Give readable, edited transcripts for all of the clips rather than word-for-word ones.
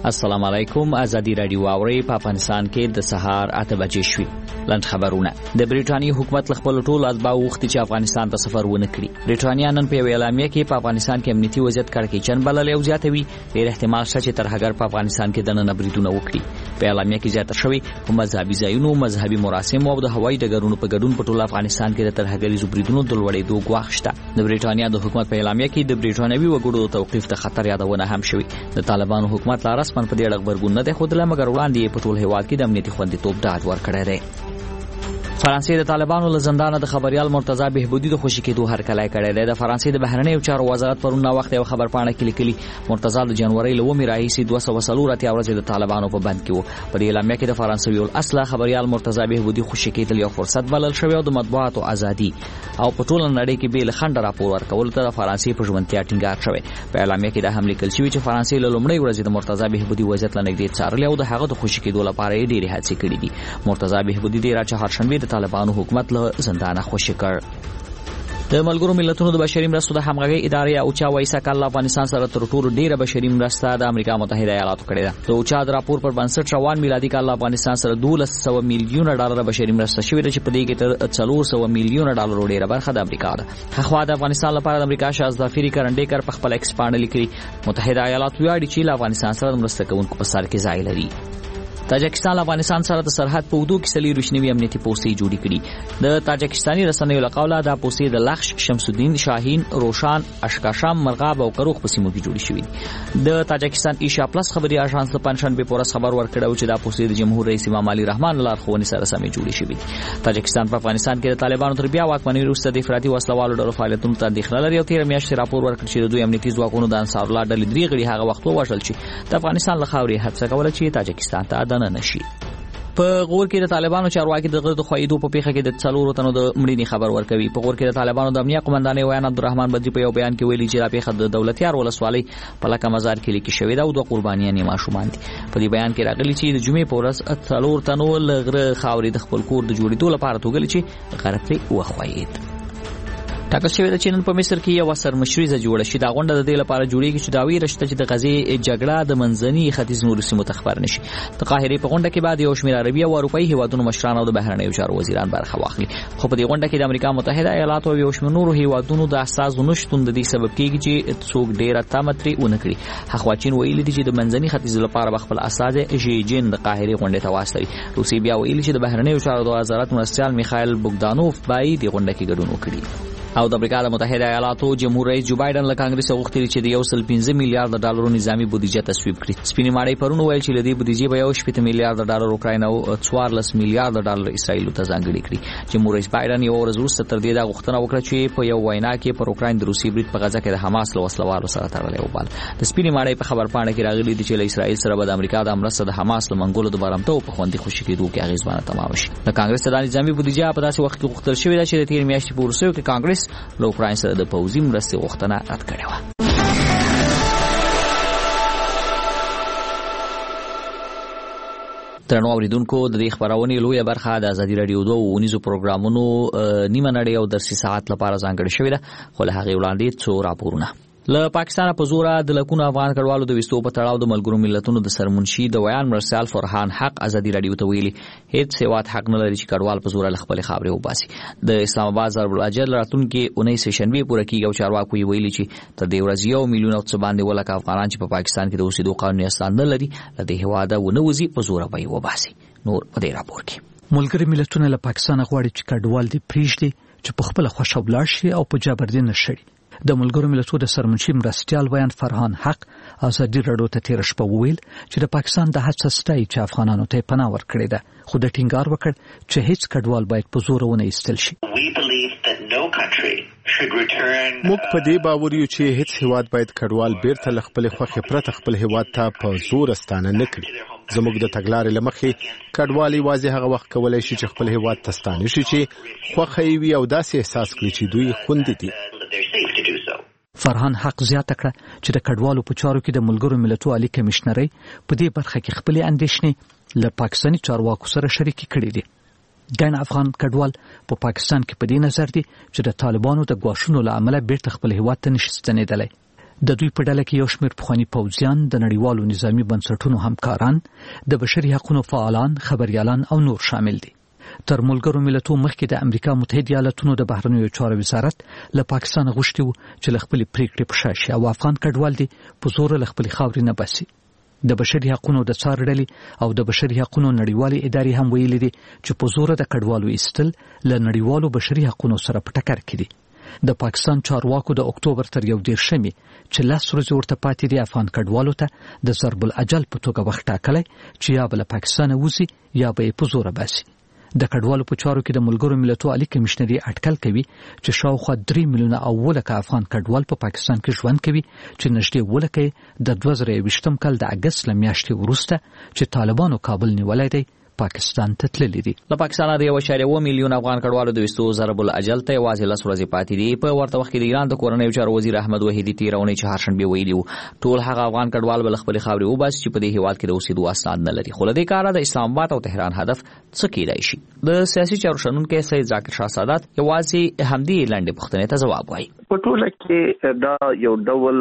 السلام علیکم. ازادي رادیو اوري په افغانستان کې د سهار 8 بجې شوې. لند خبرونه. د بریټانیې حکومت خپل ټول اتباع وغوښتي چې افغانستان ته سفر ونه کړي. بریټانیا نن په اعلامیه کې په افغانستان کې امنیتي وضعیت کړکېچن بللی او زیاتوي ډېر احتمال شته چې ترهګر په افغانستان کې دننه بریدونه وکړي. په اعلامیه کې زیاته شوی په مذهبي ځایونو، مذهبي مراسم او د هوایي ډګرونو په ګډون په ټول افغانستان کې د ترهګریزو بریدونو د لوړېدو ګواښ شته. د بریټانیا د حکومت په اعلامیه کې د بریټانوي وګړو د توقیف د خطر یادونه هم شوی. د طالبانو حکومت لا رسماً په دې اړه خبرګون نه دی ښودلی، مګر وړاندې په ټول هېواد کې د امنیتي خوندیتوب ډاډ ورکړی دی. فرانسې د طالبانو له زندانه د خبريال مرتضی بهبودي د خوشي کېدو هرکلی کړی دی. د فرانسې د بهرنیو چارو وزارت پرون وخت یو خبر پاڼه کې لیکلي مرتضی د جنوري له 1 راهیسې 240 ورځې د طالبانو په بند کې و. په دې اعلامیه کې د فرانسوي الاصله خبريال مرتضی بهبودي خوشي کېدل یو فرصت بلل شوی او د مطبوعاتو ازادي او په ټول نړۍ کې بیل خنډ راپور ورکول ته د فرانسې په ژمنتیا ټینګار شوی. په اعلامیه کې د هم لیکل شوی چې فرانسې له لومړۍ ورځې د مرتضی بهبودي وضعیت لنګدې څارلی او د هغه د خوشي کېدو لپاره یې ډېرې هڅې کړې دي. مرتضی بهبودي د چهارشنبه د طالبانو حکومت له زندانه خوشي کړ. د ملګرو ملتونو د بشري مرستو د همغږي ادارې اوچا وایي سکهال افغانستان سره تر ټولو ډیره بشري مرسته د امریکا متحده ایالاتو کړې ده. د اوچا د راپور پر بنسټ روان میلادي کال افغانستان سره 1200 میلیونه ډالر بشري مرسته شوې ده چې په دې کې تر 400 میلیونه ډالر ډیره برخه د امریکا ده. خو د افغانستان لپاره د امریکا شاهزادفری کرنډیکر په خپل ایکس باندې لیکلي متحده ایالات ویاړي چې افغانستان سره د مرسته کوونکو په سر کې ځای لري. تاجکستان افغانستان سره د سرحد په ودو کې سلی روشنوي امنیتي پوستې جوړې کړي. د تاجکستاني رسنیو له قوله دا پوستې د لخش، شمس الدین، شاهین، روشان، اشکاشام، مرغاب او کروخ په سیمو کې جوړې شوې. د تاجکستان ایشیا پلس خبري اژانس د پنځشنبه په ورځ خبر ورکړی چې دا پوستې د جمهور رئیس امام علي رحمان لارښوونې سره سمې جوړې شوې. تاجکستان په افغانستان کې د طالبانو تر بیا واکمنۍ وروسته د افراطي وسلوالو ډلو فعالیتونو ته اندېښنه لري او 13 میاشتې راپور ورکړ چې د دوی امنیتي ځواکونو د انصار الله ډلې 3 غړي هغه وخت ووژل چې د افغانستان له خاورې هڅه کوله چې تاجکستان ته دننه شي. په غور کې د طالبانو چارواکي د غرد خوایدو په پیښه کې د 4 تنو د مړینې خبر ورکوي. په غور کې د طالبانو د امنیه قومندان ویان عبدالرحمن بدری په یو بیان کې ویلي چې دا پیښه د دولتیار ولسوالۍ په لکه مزار کې لیکل شوې ده او د قربانیان ماشومان دي. په دې بیان کې راغلي چې د جمعې په ورځ 4 تنو لغره خاورې د خپل کور د جوړېدو لپاره توګل چې غرب ته وخوایید. ټاکل شوی د چینن په مصر کې یو سرمشریزه جوړه شي. دا غونډه د دې لپاره جوړیږي چې دا ویره شته چې د غزې جګړه د منځني ختیځ نورو سیمو ته خبر نشي. د قاهرې په غونډه کې بعد یو شمېر عربي او اروپایي هیوادونو مشران او د بهرنیو چارو وزیران برخه واخلي. خو په دې غونډه کې د امریکا متحده ایالات او یو شمېر نورو هیوادونو د اساسو نشټون د دې سبب کېږي چې څوک ډیره تامتري ونه کړي. هغه چین ویلي دي چې د منځني ختیځ لپاره خپل اساس شي جین د قاهرې غونډه ته واستوي. روسي بیا ویلي چې د بهرنیو چارو د وزارت مرستیال میخائیل بوګدانوف باید د غونډه کې ګډون وکړي. او د امریکا د متحده ایالاتو جمهور رئیس جو بایدن له کانګرس غوښتي چې د 1.5 میلیارډ ډالرو نظامی بودیجه تصویب کړي. سپینې ماړی پرون ویل چې لدی بودیجه به 1.8 میلیارډ ډالر اوکراین او 14 میلیارډ ډالر اسرائیل ته ځانګړي کړي. جمهور رئیس بایدن یو ورځ وروسته تر دې دا غوښتنه وکړه چې په یو وینا کې پر اوکراین د روسي برید په غزا کې د حماس له وسلوالو سره تړلې وبال. د سپینې ماړی په خبر پاڼه کې راغلي دي چې له اسرائیل سره به د امریکا د مرسته د حماس له منګولو د بارامته په خوندي خوشي کېدو کې اغیزمنه تمام شي. د کانګرس د نظامی بودیجه په داسې وخت کې غوښتل شوې ده چې د 13 میاشتې په وروستیو کې کانګرس له اوکراین د پوځي مرستې غوښتنه رد کړې وه. ترنو اوریدونکو د دې خبرونې لویه برخه د ازادي رادیو 2 ونیزو پروګرامونو نیمه نړۍ او درسي ساعت لپاره ځانګړې شوې ده. خو له هغې وړاندې څو راپورونه. له پاکستان په زوره د لکونو افغان کډوالو د وستو په تړاو د ملګرو ملتونو د سرمنشي د ویان مرسال فرحان حق ازادي رادیو ته ویلي هیڅ سیوات حق نه لري چې کډوال په زوره خپل خبرې وباسي. د اسلام آباد ضرب الاجل راتلونکي 19 شنبه پورې کېږي او چارواکو ویلي چې تر دې ورځې 1 میلیون او څه باندې ولک افغانان چې په پاکستان کې د اوسېدو قانوني اساس نه لري له دې هواده ونوځي په زوره به وباسي. نور په دې راپور کې ملګري ملتونه له پاکستان غواړي چې کډوال دې پریږدي چې په خپل خوښه ولاړ شي او په جبردین نشړي. د ملګرو ملتونو د سرمنشي مرستیال ویان فرحان حق ازادي رادیو ته تیر شپه ویل چې د پاکستان د هڅه ستای چې افغانانو ته پناه ورکړي ده، خو د ټینګار وکړ چې هیڅ کډوال باید په زور ونه ایستل شي. موږ په دې باور یو چې هیڅ هیواد باید کډوال بیرته له خپل خوښې پرته خپل هیواد ته په زور ستانه نه کړي. زموږ د تګلارې له مخې کډوال یوازې هغه وخت کولی شي چې خپل هیواد ته ستانه شي چې خوښه یې وي او داسې احساس کړي چې دوی خوندي دي. فرحان حق زیاته کړه چې د کډوالو په چارو کې د ملګرو ملتونو عالی کمشنري په دې برخه کې خپل اندېښنې له پاکستاني چارواکو سره شریکې کړې دي. ګڼ افغان کډوال په پاکستان کې په دې نظر دي چې د طالبانو د ګواښونو له امله بیرته خپل هیواد ته نشي ستنېدلی. د دوی په ډله کې یو شمېر پخواني پوځیان، د نړیوالو نظامی بنسټونو همکاران، د بشري حقوقو فعالان، خبريالان او نور شامل دي. تر ملګرو ملتونو مخکې د امریکا متحده ایالاتونو د بهرنیو چارو وزارت له پاکستان غوښتي و چې له خپل پریکړې په شاشه او افغان کډوال دي په زور له خپل خاورې نه باسي. د بشري حقوقو د څار ډلې او د بشري حقوقو نړیوالې ادارې هم ویلي دي چې په زور د کډوالو ایستل له نړیوالو بشري حقوقو سره په ټکر کې دي. د پاکستان چارواکو د اکتوبر تر 11 چې 10 ورځې ورته پاتې دي افغان کډوالو ته د ضرب العجل په توګه وخت ټاکلی چې یا بل پاکستان وځي یا به په زور باسي. د کډوالو په چارو کې د ملګرو ملتونو عالی کمشنري اټکل کوي چې شاوخوا 3 میلیونه او ولکه افغان کډوال په پاکستان کې ژوند کوي چې نږدې ولکه د 2020 کال د اگست لمیاشتې وروسته چې طالبانو کابل نیولای دی پاکستان ته تللی دي. له پاکستان د 1.1 میلیون افغان کډوالو د وستو ضرب العجل ته یوازې 10 ورځې پاتې دي. په ورته وخت کې د ایران د کورنیو چارو وزیر احمد وحیدی تیرونی چې هرشنبه ویلي ټول هغه افغان کډوال بل خپل خاورې وباسي چې په دې هیواد کې د اوسېدو اسناد نه لري. خو لدې کاره د اسلام آباد او تهران هدف څه کېدای شي؟ د سیاسي چارو شنونکو سید ذاکر شاه سادات یوازې همدې لاندې پوښتنې ته ځواب وایي. په ټوله کې دا یو ډول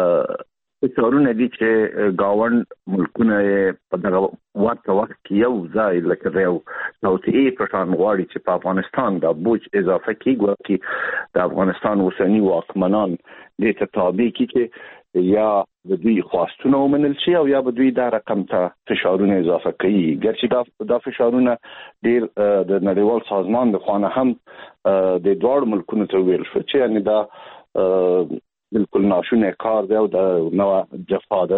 څورونه دي چې گاوند ملکونه په دغه وخت کې یو ځای لکه یو توطئه پټان غواړي چې په افغانستان د بوج اضافه کیږي چې د افغانستان اوسنی واکمنان د تطابق کې یا د دوی خواستونه ومنل شي او یا به دوی دا رقم ته فشارونه اضافه کوي. ګرچې دا فشارونه ډیر د نړیوال سازمان د خوانه هم د دوړ ملکونو ته ویل شو چې یعنی دا بالکل ناشونه کار دی او د نو جفا ده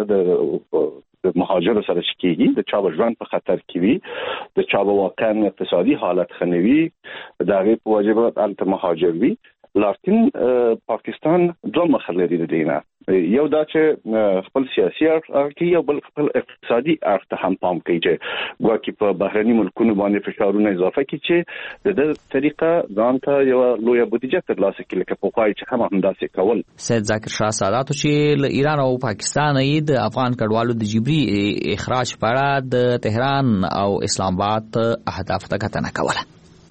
د مهاجر سره شکیږي د چا ژوند په خطر کې وي د چا واقعا اقتصادي حالت خنوي دا غي په واجبات الته مهاجر وي. لکن پاکستان دوه مخ لري د دینه یو دا چې خپل سیاسي اړخ او بل خپل اقتصادي اړخ ته هم پام کوي چې ګواکې په بهرني ملکونو باندې فشارونه اضافه کوي چې د طریقه ځان ته یو لوی بودیجه ترلاسه کړي لکه په پای چې هم همداسې کول. سید ذاکر شاه سادات چې له ایران او پاکستان د افغان کډوالو د جبري اخراج په اړه د تهران او اسلام آباد اهداف ته کتنه کوله.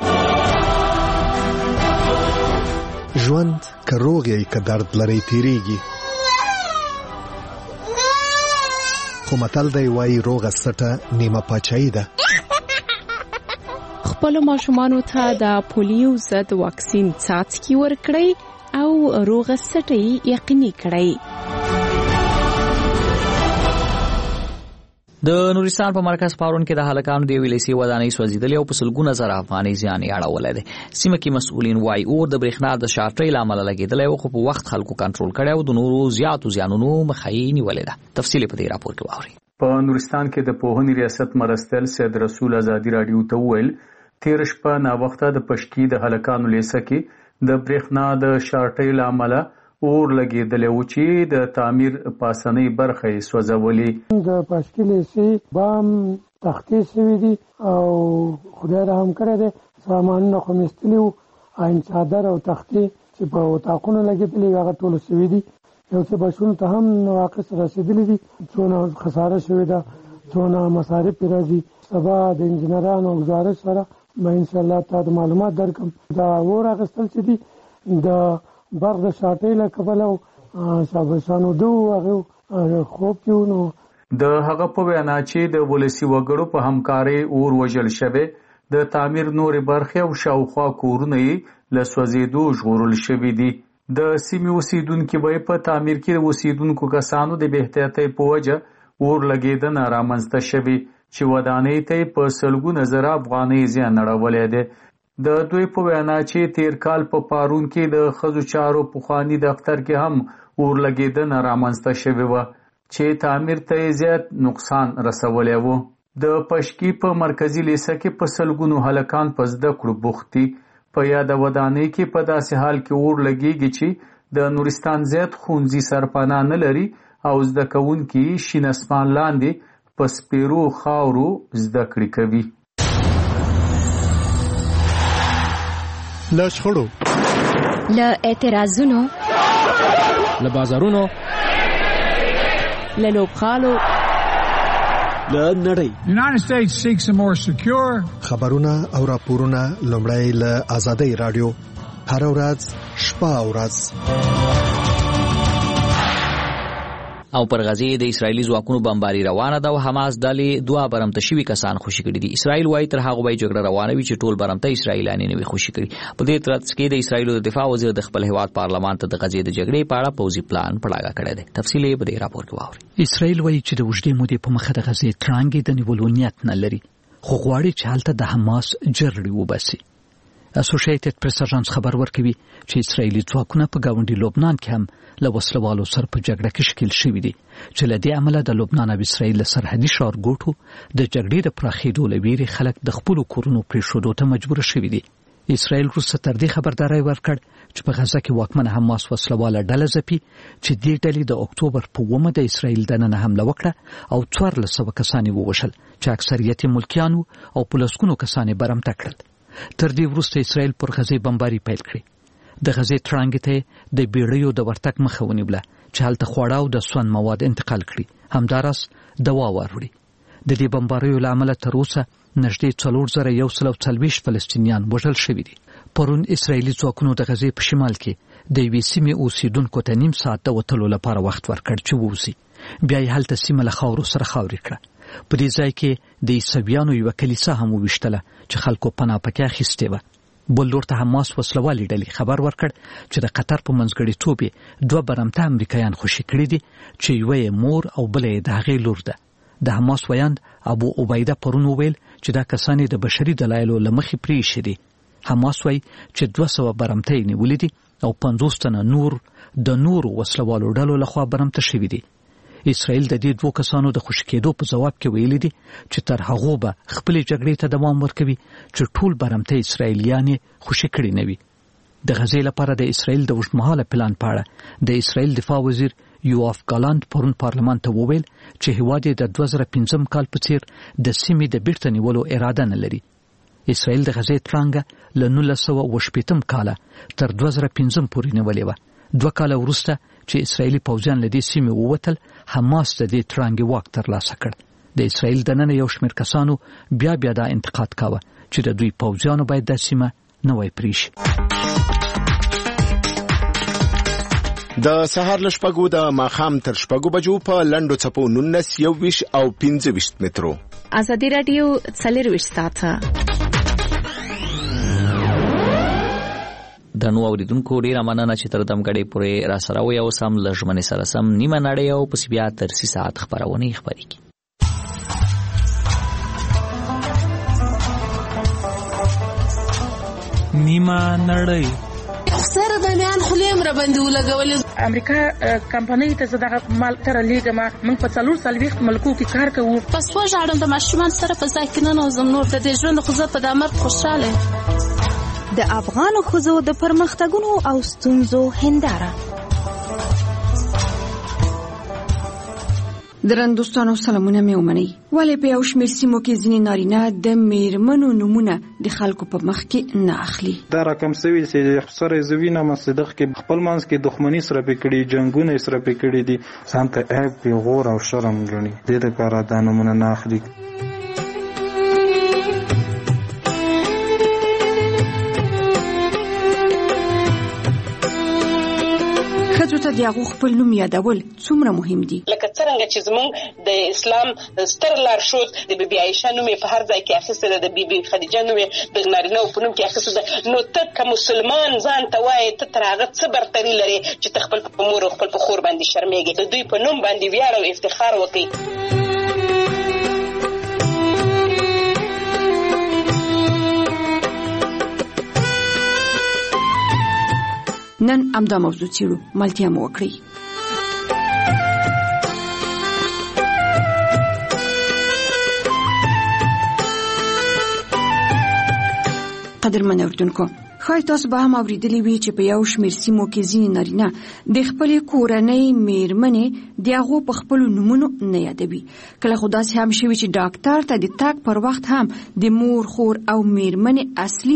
ژوند که روغ یې که درد لري تیریږي خو متل دی وایي روغه سټه نیمه پاچاهي ده. خپل ماشومانو ته د پولیو ضد واکسین څاڅکي ورکړئ او روغه سټه یقیني کړئ. د نورستان په مرکز پارون کې د هلکانو د ویلسي ودانۍ سوځیدلې او په سلګونه زره افغاني زیان یې اړولې ده. سیمه کې مسؤلین وایي اور د برېښنا د شارټۍ لامل لګیدلې او خو په وخت خلکو کنټرول کړي او د نورو زیاتو زیانونو مخې نیولې ده. تفصیل په دې راپور کې واوري. په نورستان کې د پوهنې ریاست مرستل سید رسول ازادي رادیو ته ویل تیر شپه نا وخته د پشکی د هلکانو لیسه کې د برېښنا د شارټۍ لامل اور لګیدلې و چې د تعمیر پاسنۍ برخه یې سوځولې. د پشکی لیسه بام تختې سوي دي او خدای رحم کړی دی سامانونه خو مستلي وو عین چادر او تختې چې په اتاقونو لګېدلې هغه ټول سوي دي. یو څه بشونو ته هم نواقص رسېدلي دي څونه خساره شوې ده څونه مصارف راځي. سبا د انجنیرانو او وزارت سره به انشاءالله تا د معلومات درکم. دا اور اخیستل چې دي د برق د شاټۍ له کبله او شابرسانو دو هغه خوب کیو نو د هغه په وینا چې د ولسی وګړو په همکارۍ اور وژل شوه د تعمیر نور برخه او شاوخوا کورونه له سوځېدو ژغورل شوي دي. د سیمې اوسیدونکو به په تعمیر کې د اوسیدونکو کسانو د بهترۍ په وجه اور لګیدنه رامنځته شوي چې ودانۍ ته په سلګونه زره افغانۍ زیان اړولې ده. د دوی په وینا چې تیر کال په پارون کې د خزو چارو پخوانی دفتر کې هم اور لګیدنه رامنځته شوې و چې تعمیر ته زیات نقصان رسولی و. د پشکی په مرکزی لیسه کې په سلګونو هلکان په زده کړو بوخت دي. په یاد ودانۍ کې په داسې حال کې اور لګیږي چې د نورستان زیات ښوونځي سرپناه نه لري او زده کوونکي شین اسمان لاندې په سپیرو خاورو زده کړې کوي. له شخړو له اعتراضونو له بازارونو له لوبغالو له نړۍ United States seeks a more secure خبرونه او راپورونه لومړی له آزادۍ رادیو هر ورځ شپه او ورځ او پر غزه د اسرایلی ځواکونو بمباري روانه ده او حماس ډلې دوه برمته شوي کسان خوشي کړي دي. اسرایل وايي تر هغه وای جګړه روانه وي چې ټول برمته اسرایلیان نه وي خوشي کړي. په دې ترڅ کې د اسرایل د دفاع وزیر د خپل هیواد پارلمان ته د غزه د جګړې په اړه پوزي پلان پړاګه کړی دی. تفصیل یې په دې راپور کې واورئ. اسرایل وايي چې د وژدې مودې په مخه د غزه ترانګې د نیولو نیت نه لري، خو غواړي چې هلته د حماس جرړې وباسي. اسوسییټډ پریس اژانس خبر ورکوي چې اسرایلی ځواکونه په گاونډي لبنان کې هم له وسلوالو سره په جګړه کې شکیل شوي دي چې له دې عمله د لبنان او اسرایل سرحدي ښارګوټو د جګړې د پراخېدو له ویرې خلک د خپل کورونو پرېښودو ته مجبور شوي دي. اسرایل وروسته تر دې خبرداري ورکړ چې په غزه کې واکمن حماس وسلواله ډله ځپي چې دې ډلې د اکتوبر په 1 د اسرایل دننه حمله وکړه او 1400 کسان ووژل چې اکثریت ملکیانو او پولیسونو کسان برمته کړل. تر دې وروسته اسرایل پر غزه بمباري پیل کړې. د غزې ترانګې ته د بیړیو د ورتګ مخه ونیوله چې هلته خواړه او د سون مواد انتقال کړي، همداراز دوا واروړي. د دې بمباریو له امله تر اوسه نږدې 4140 فلسطینیان وژل شوي دي. پرون اسرایلی ځواکونو د غزې په شمال کې د یوې سیمې اوسیدونکو ته نیم ساعت د وتلو لپاره وخت ورکړ چې ووځي. بیا یې هلته سیمه له خاورو سره خاورې کړه. په دې ځای کې د عیسویانو یوه کلیسا هم وویشتله چې خلکو پناه پکې اخیستې وه. بل لور ته حماس وسلوالې ډلې خبر ورکړ چې د قطر په منځګړیتوب یې 2 برمته امریکایان خوشي کړي دي چې یوه یې مور او بله یې د هغې لور ده. د حماس ویاند ابو عبیده پرون وویل چې دا کسان د بشري دلایلو له مخې پرېښي دي. حماس وایي چې 200 برمته یې نیولي دي او 50 تنه نور د نورو وسلوالو ډلو لخوا برمته شوي دي. اسرائیل د دې 2 کسانو د خوشي کېدو په جواب کې ویلي دي چې تر هغه به خپل جګړې ته دوام ورکوي چې ټول برمته اسرائیلیان خوشي کړي نه وي. د غزې لپاره د اسرائیل د اوږدمهاله پلان په اړه د اسرائیل دفاع وزیر یوآف ګالانت پرون پارلمان ته وویل چې هیواد د 2015 کال په څیر د سیمې د بیرته نیولو اراده نه لري. اسرائیل د غزې ترانګه له 1918 کال تر 2015 پورې نیولې وه. 2 کال وروسته چې اسرائیلي پوځیان له دې سیمې ووتل، حماس د دې ترانګې واک ترلاسه کړ. د اسرائیل دننه یو شمېر کسانو بیا دا انتقاد کاوه چې د دوی پوځیانو باید د سیمه نه وای پریښي. د سهار له 6 د ماښام تر 6 بجو په لنډو څپو 19 21 او 25 مترو. ازادي رادیو 24 ساعته د نو اوریدونکو ډیره مننه چې تر دمګړې پورې را سره وي او سم لژمنې سره سم نیمه نړۍ او پس بیا تر 3 ساعت خبرونه خبرېږي. نیمه نړۍ سره د میان خلیم را باندې ولګول. امریکا کمپنۍ ته زداغه مال تر لیګما موږ په 440 ملکو کې کار کوو. پس وژاړم د ماشومان سره په ځای کې نه نوزم نور د دې ژوند خو زه په دامر خوشاله. د افغان ښځو د پرمختګونو او ستونزو هنداره. درنوستانو سلامونه مې ومنئ. ولې په یو شمېر سیمو کې ځینې نارینه د میرمنو نومونه د خلکو په مخ کې نه اخلي؟ دا رقم سوي چې سره زوینه مصدق کې خپل منځ کې دښمنی سره پکړي، جنگونه سره پکړي دي، ځان ته عیب پیغور او شرم ګڼي. دې لپاره دا نومونه نه اخلي. خځو ته د هغو خپل نوم یادول څومره مهم دي؟ لکه څنګه چې زموږ د اسلام ستر لارښود د بیبي عایشه نوم په هر ځای کې اخیستل، د بیبي خدیجه نوم د نارینه په نوم کې اخیستل. نو ته که مسلمان ځان ته وایې ته تر هغه څه برتري لري چې ته خپل په مور او خپل په خور باندې شرمېږې. د دوی په نوم باندې ویاړ او افتخار وکړي. نن همدا موضوع څیړو، ملتیا مو وکړئ. قدرمن اوریدونکو، ښایي تاسو به هم اورېدلي وي چې په یو شمېر سیمو کې ځینې نارینه د خپلې کورنۍ میرمنې د هغو په خپلو نومونو نه یادوي. کله خو داسې هم شوي چې ډاکټر ته د تګ پر وخت هم د مور، خور او میرمنې اصلي نوم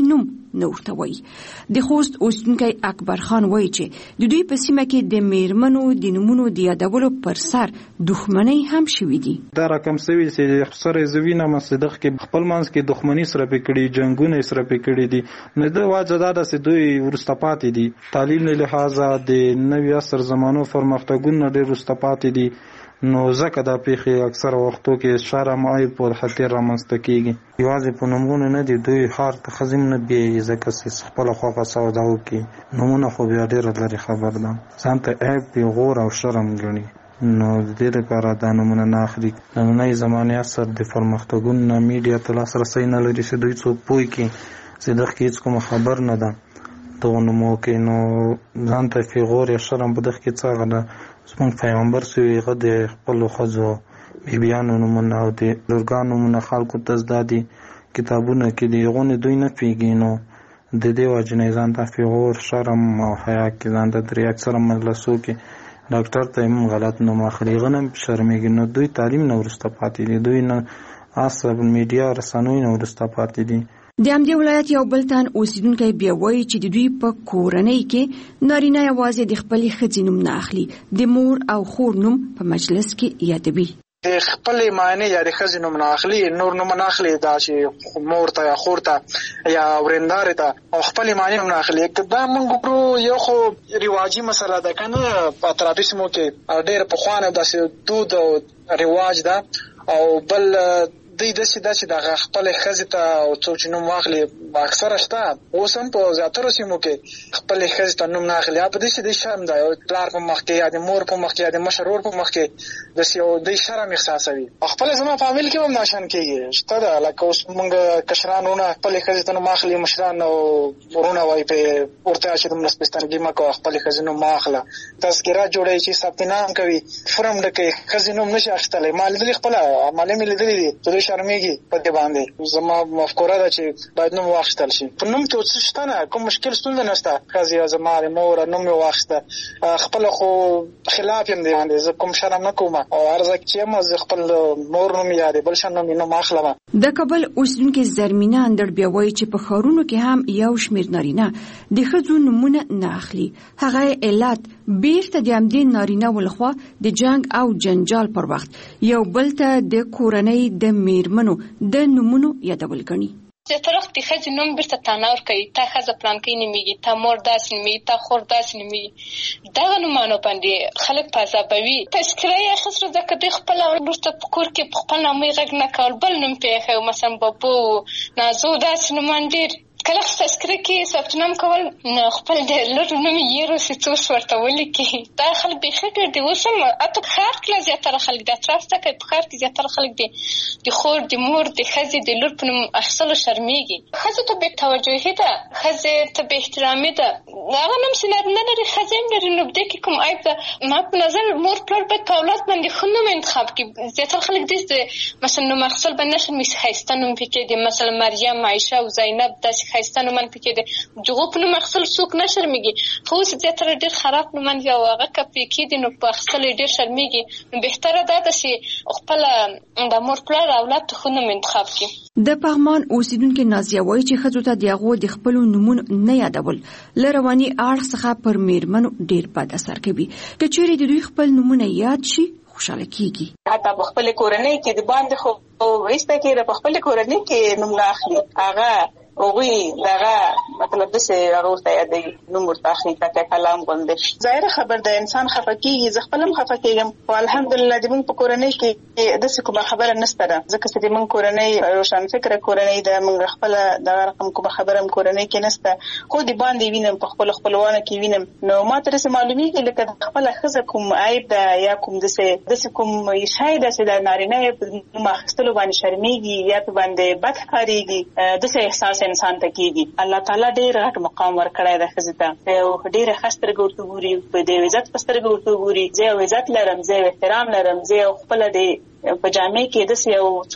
نه ورته وایي. د خوست اوسیدونکی اکبر خان وایي چې د دوی په سیمه کې د میرمنو د نومونو د یادولو پر سر دښمنۍ هم شوي دي. دا رقم سوي چې اختصار زوینه مصدق کې خپل منځ کې دښمنۍ سره پکړي، جنگونه سره پکړي دي. نو د واجب دا چې دوی ورسته پاتې دي. تعلیم له لحاظه د نوي عصر زمانو پرمختګونه ډېر ورسته پاتې دي. نو ځکه دا پیښې اکثر وختو کې شرم عیب او خطر رامنځته کیږي. یوازې په نومونو نه دي، دوی ښار ته خزم نه بیایي ځکه چې خپله خوښه سودا وکړي. نومونه خو بیا ډېره لرې خبر ده، ځان ته عیب پیغور او شرم ګڼي. نو د دې لپاره دا نومونه نه اخلي. نننۍ زمانې عصر د پرمختګونو نه میډیا ته لاسرسی نه لري چې دوی څوک پوه کړي چې دغه کې هېڅ کومه خبر نه ده دغو نومو کې. نو ځان ته پیغور یا شرم په دغه کې څه هغه ده. زموږ پیغمبر سوی هغه د خپلو ښځو بیبیانو نومونه او د لورګانو نومونه خلکو ته زده دي کتابونه کې دي، هغو نه دوی نه پوهېږي. نو د دې وجې نه ځان ته پیغور، شرم او حیا کې ځان ته درې اکثره مجلسو کې ډاکټر ته هم غلط نوم اخلي، هغه نه شرمېږي. نو دوی تعلیم نه وروسته پاتې دي، دوی نه عصر میډیا رسنیو نه وروسته پاتې دي. د همدې ولایت یو بل تن اوسیدونکی بیا وایي چې د دوی په کورنۍ کې نارینه یوازې د خپلې ښځې نوم نه اخلي، د مور او خور نوم په مجلس کې یادوي. د خپلې معنی یا د ښځې نوم نه اخلي، نور نوم نه اخلي، دا چې مور ته یا خور ته یا ورېندارې ته او خپلې معنی نوم نه اخلي. دا موږ ګورو یو خو رواجي مسله ده که نه، په اطرافي سیمو کې ډېر پخوانه داسې دود او رواج ده. او بل دوی داسې ده چې دغه خپلې ښځې ته او څوک چې نوم واخلي اکثره شته، اوس هم په زیاترو سیمو کې خپلې ښځې ته نوم نه اخلي. یا په دې چې دوی شرم ده، پلار په مخ کې یا د مور په مخ کې یا د مشر ورور په مخ کې داسې یو دوی شرم احساسوي. خپله زما فامیل کې هم ناشن کېږي، شته ده. لکه اوس موږ کشران ورونه خپلې ښځې ته نوم اخلي، مشران او ورونه وایي پې ورته چې دومره سپېڅلګي مه کوه، خپلې ښځې نوم مه اخله. تذکره جوړوي چې ثبت نام کوي، فورم ډکوي، ښځې نوم نشي اخیستلی. ما لیدلي خپله عملې مې لیدلي دي، دوی شرمېږي په دې باندې. زما مفکوره ده چې باید نوم واخیستل شي. په نوم کې څه شته نه، کوم مشکل ستونزه نشته. ښځې زما د مور نوم مې واخیسته، خپله خو خلاف یم دې باندې، زه کوم شرم نه کوم او هر ځای چې یم زه خپل مور نوم یا د بل شان نوم اخلم. د کابل اوسیدونکې زرمینه اندړ بیا وایي چې په ښارونو کې هم یو شمېر نارینه د ښځو نومونه نه اخلي. هغه علت بیرته د همدې نارینه لخوا د جنګ او جنجال پر وخت یو بل ته د کورنۍ د میرمنو د نومونو یادول ګڼي. زیاتره وخت د ښځې نوم بیرته تانا ورکوي، تا ښځه پلانکۍ نومېږي، تا مور داسې نومېږي، تا خور داسې نومېږي. دغه نومانو باندې خلک په عذابوي. تذکره یې اخیستله ځکه دوی خپله وروسته په کور کې په خپل نامه یې غږ نه کول، بل نوم پرې ایښی، مثلا بابو، نازو، داسې نومان ډېر. کله چې تذکره کې ثبت نام کول نو خپل د لور نوم یې هېر وسي، څه اوس ورته ولیکي. دا خلک بیخي ډېر دي. اوس هم حتی په ښار کې لا زیاتره خلک د اطراف زده کوي، په ښار کې زیاتره خلک دي د خور، د مور، د ښځې، د لور په نوم اخیستلو شرمېږي. ښځې ته بې توجهي ده، ښځې ته بې احترامي ده. هغه نوم چې نارینه لري ښځې هم لري، نو دې کې کوم عیب ده؟ ما په نظر مور پلار باید په اولاد باندې ښه نوم انتخاب کړي. زیاتره خلک دې مثلا نوم اخیستل باندې نه شرمېږي، ښایسته نوم پکې دی، مثلا مریم، عایشه او زینب، داسې ښایسته نومان پکې دی. دغو په نوم اخیستل څوک نه شرمېږي. خو اوس زیاتره ډېر خراب نومان دي او هغه که پرې کېږدي نو په اخیستلو یې ډېر شرمېږي. نو بهتره دا ده چې خپله د مور پلار اولاد ته ښه نوم انتخاب کړي. د پغمان اوسیدونکې نازیه وایي چې ښځو ته د هغو د خپلو نومونو نه یادول له رواني اړخ څخه پر میرمنو ډېر بد اثر کوي. که چیرې د دوی خپل نومونه یاد شي خوشحاله کیږي. حتی په خپل کورنۍ کې د باندې خو وایسته کې په خپل کورنۍ کې نوم نه اخلي. هغه هغوی دغه مطلب داسې هغه ورته یادوي، نوم ورته اخلي تکه کلام غوندې. ظاهره خبر ده، انسان خفه کېږي، زه خپله هم خفه کېږم. خو الحمدلله د موږ په کورنۍ کې داسې کومه خبره نشته ده، ځکه چې د موږ کورنۍ روشنفکره کورنۍ ده. موږ خپله دغه رقم کومه خبره هم کورنۍ کې نشته، خو د باندې وینم، په خپلو خپلوانو کې وینم. نو ما ته داسې معلومېږي لکه د خپله ښځه کوم عیب ده یا کوم داسې کوم شی ده چې د نارینه یې په نوم اخیستلو باندې شرمېږي یا په باندې بد ښکارېږي، داسې احساس انسان ته کېږي. الله تعالی ډېر غټ مقام ورکړی ده ښځې ته، ډېره ښه سترګه ورته ګوري، د یو عزت په سترګه ورته ګوري. زه یو عزت لرم، زه یو احترام لرم، زه یو خپله د په جامع کې داسې یو څوک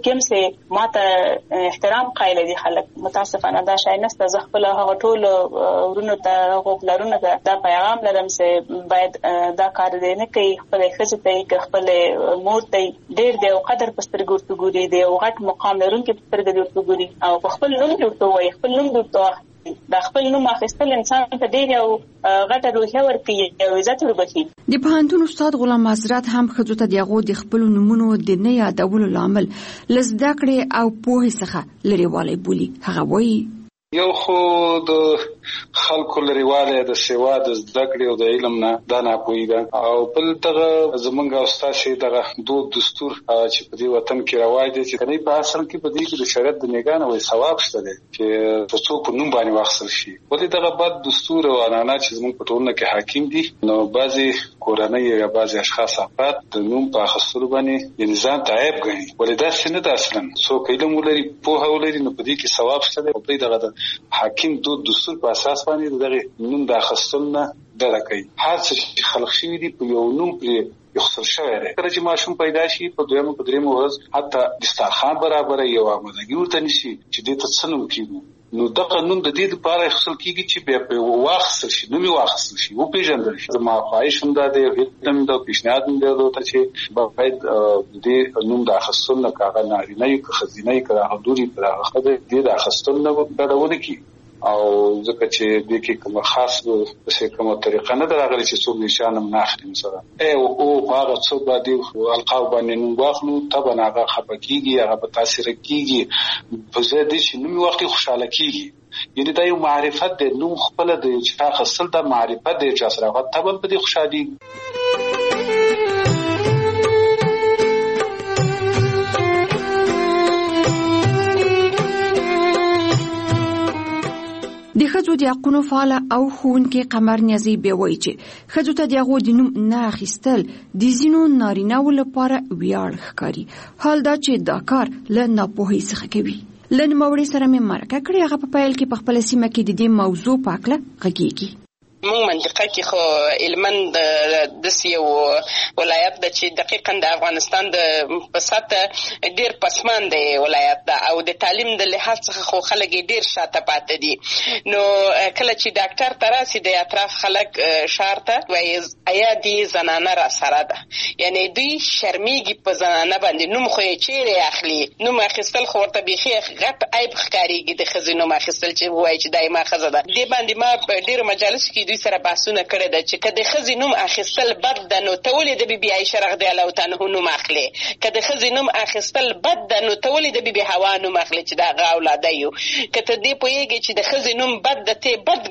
کوم څه ماته احترام قایل دي خلک متاسفانه دا شای نسته زه خپل هغه ټول ورونو ته غوښلرونه دا پیغام لرم چې باید دا کار دې نه کوي خپل ښځې ته خپل مور ته ډېر دی او قدر په سترګو ورته ګوري دی او غټ مقام لرونکي په سترګو ورته ګوري او په خپل نوم ورته وایي خپل نوم ورته دا خپل نوم اخیستل انسان ته ډېر یو غټه روحیه ورکوي او عزت وربخي. د پوهنتون استاد غلام حضرت هم ښځو ته د هغو د خپلو نومونو د نه یادولو لامل له زده کړې او پوهې څخه لرېوالی بولي. هغه وایي یو خو د خلکو لريواله د سیوا د زده کړې او د علم نه دا ناپوهي ده او بل دغه زمونږ او ستاسو دغه دستور چې په دې وطن کې رواج دي چې کني په اصل کې په دې کې د شریعت د نگاه او ثواب شته دي چې تاسو په نوم باندې واخصل شي ولې دغه بد دستور او عنعنات چې زمونږ په ټولنه کې حاکم دي نو بعضي کورنۍ یا بعضي اشخاص افراد د نوم په اخستلو باندې د نظام تعیب غني ولې دا څنګه ده اصلا څو علم ولري په هولري نو په دې کې ثواب شته دي او په دغه حاکم دستور په اساس باندې دغه نوم د اخستل نه ډډه کوي. هر څه چې خلق شوی دی په یو نوم پرې یخسر شوی دی. کله چې ماشوم پیدا شي په دویمه په دریمه ورځ حتی دسترخوان برابر یو آمادګي ورته نشي چې دې ته څه نوم کیږي نو دغه نوم د دې لپاره خپل کیږي چې بیا په واخصل شي نو می واخصل شي او پیژندل شي. زما خواهش هم ده د هیڅ د پیشنهاد هم ده چې باید د نوم د اخستل نه کاغه نارینه یو خزینه کړه حضوري پر هغه د اخستل نه بدلونه کی او ځکه چې د کې کوم خاص څه کومه طریقه نه دراغلي چې څوک نشانم نه اخلي مثلا او هغه څو باندې القاب باندې نو واخلو طبعا هغه خپکیږي هغه په تاثیر کیږي په زیات چې نو وخت خوشاله کیږي یعنی دا یو معرفت دی نو خپل د چې خاصل د معرفت دی چې سره طبعا په دې خوشالي د ښځو د حقونو فعاله او ښوونکې قمر نیازي بیا وایي چې ښځو ته د هغو د نوم نه اخیستل د ځینو نارینه‌و لپاره ویاړ ښکاري حال دا چې دا کار له ناپوهۍ څخه کوي. له نوموړي سره مې مرکه کړې هغه په پیل کې په خپله سیمه کې د دې موضوع په هکله غږېږي. موږ منطقه کې خو علمند داسې یو ولایت ده چې دقیقاً د افغانستان د په سطحه ډېر پسمانده ولایت ده او د تعلیم د لحاظ څخه خو خلک ډېر شاته پاتې دي. نو کله چې ډاکټر ته راسي د اطراف خلک ښار ته وایي ایا دې زنانه را سره ده یعنی دوی شرمېږي په زنانه باندې نوم خو یې چیرې اخلي نوم اخیستل خو ورته بیخي غټ عیب ښکارېږي د ښځې نوم اخیستل چې وایي چې دا یې ما ښځه ده. دې باندې ما په ډېرو مجالسو کې دوی سره بحثونه کړي ده چې که د ښځې نوم اخیستل بد ده نو ته ولې د بیبي عایشه رضی الله تعالی عنها نوم اخلي که د ښځې نوم اخیستل بد ده نو ته ولې د بیبي حوا نوم اخلي چې د هغه اولاده یو که ته دې پوهېږې چې د ښځې نوم بد ده ته بد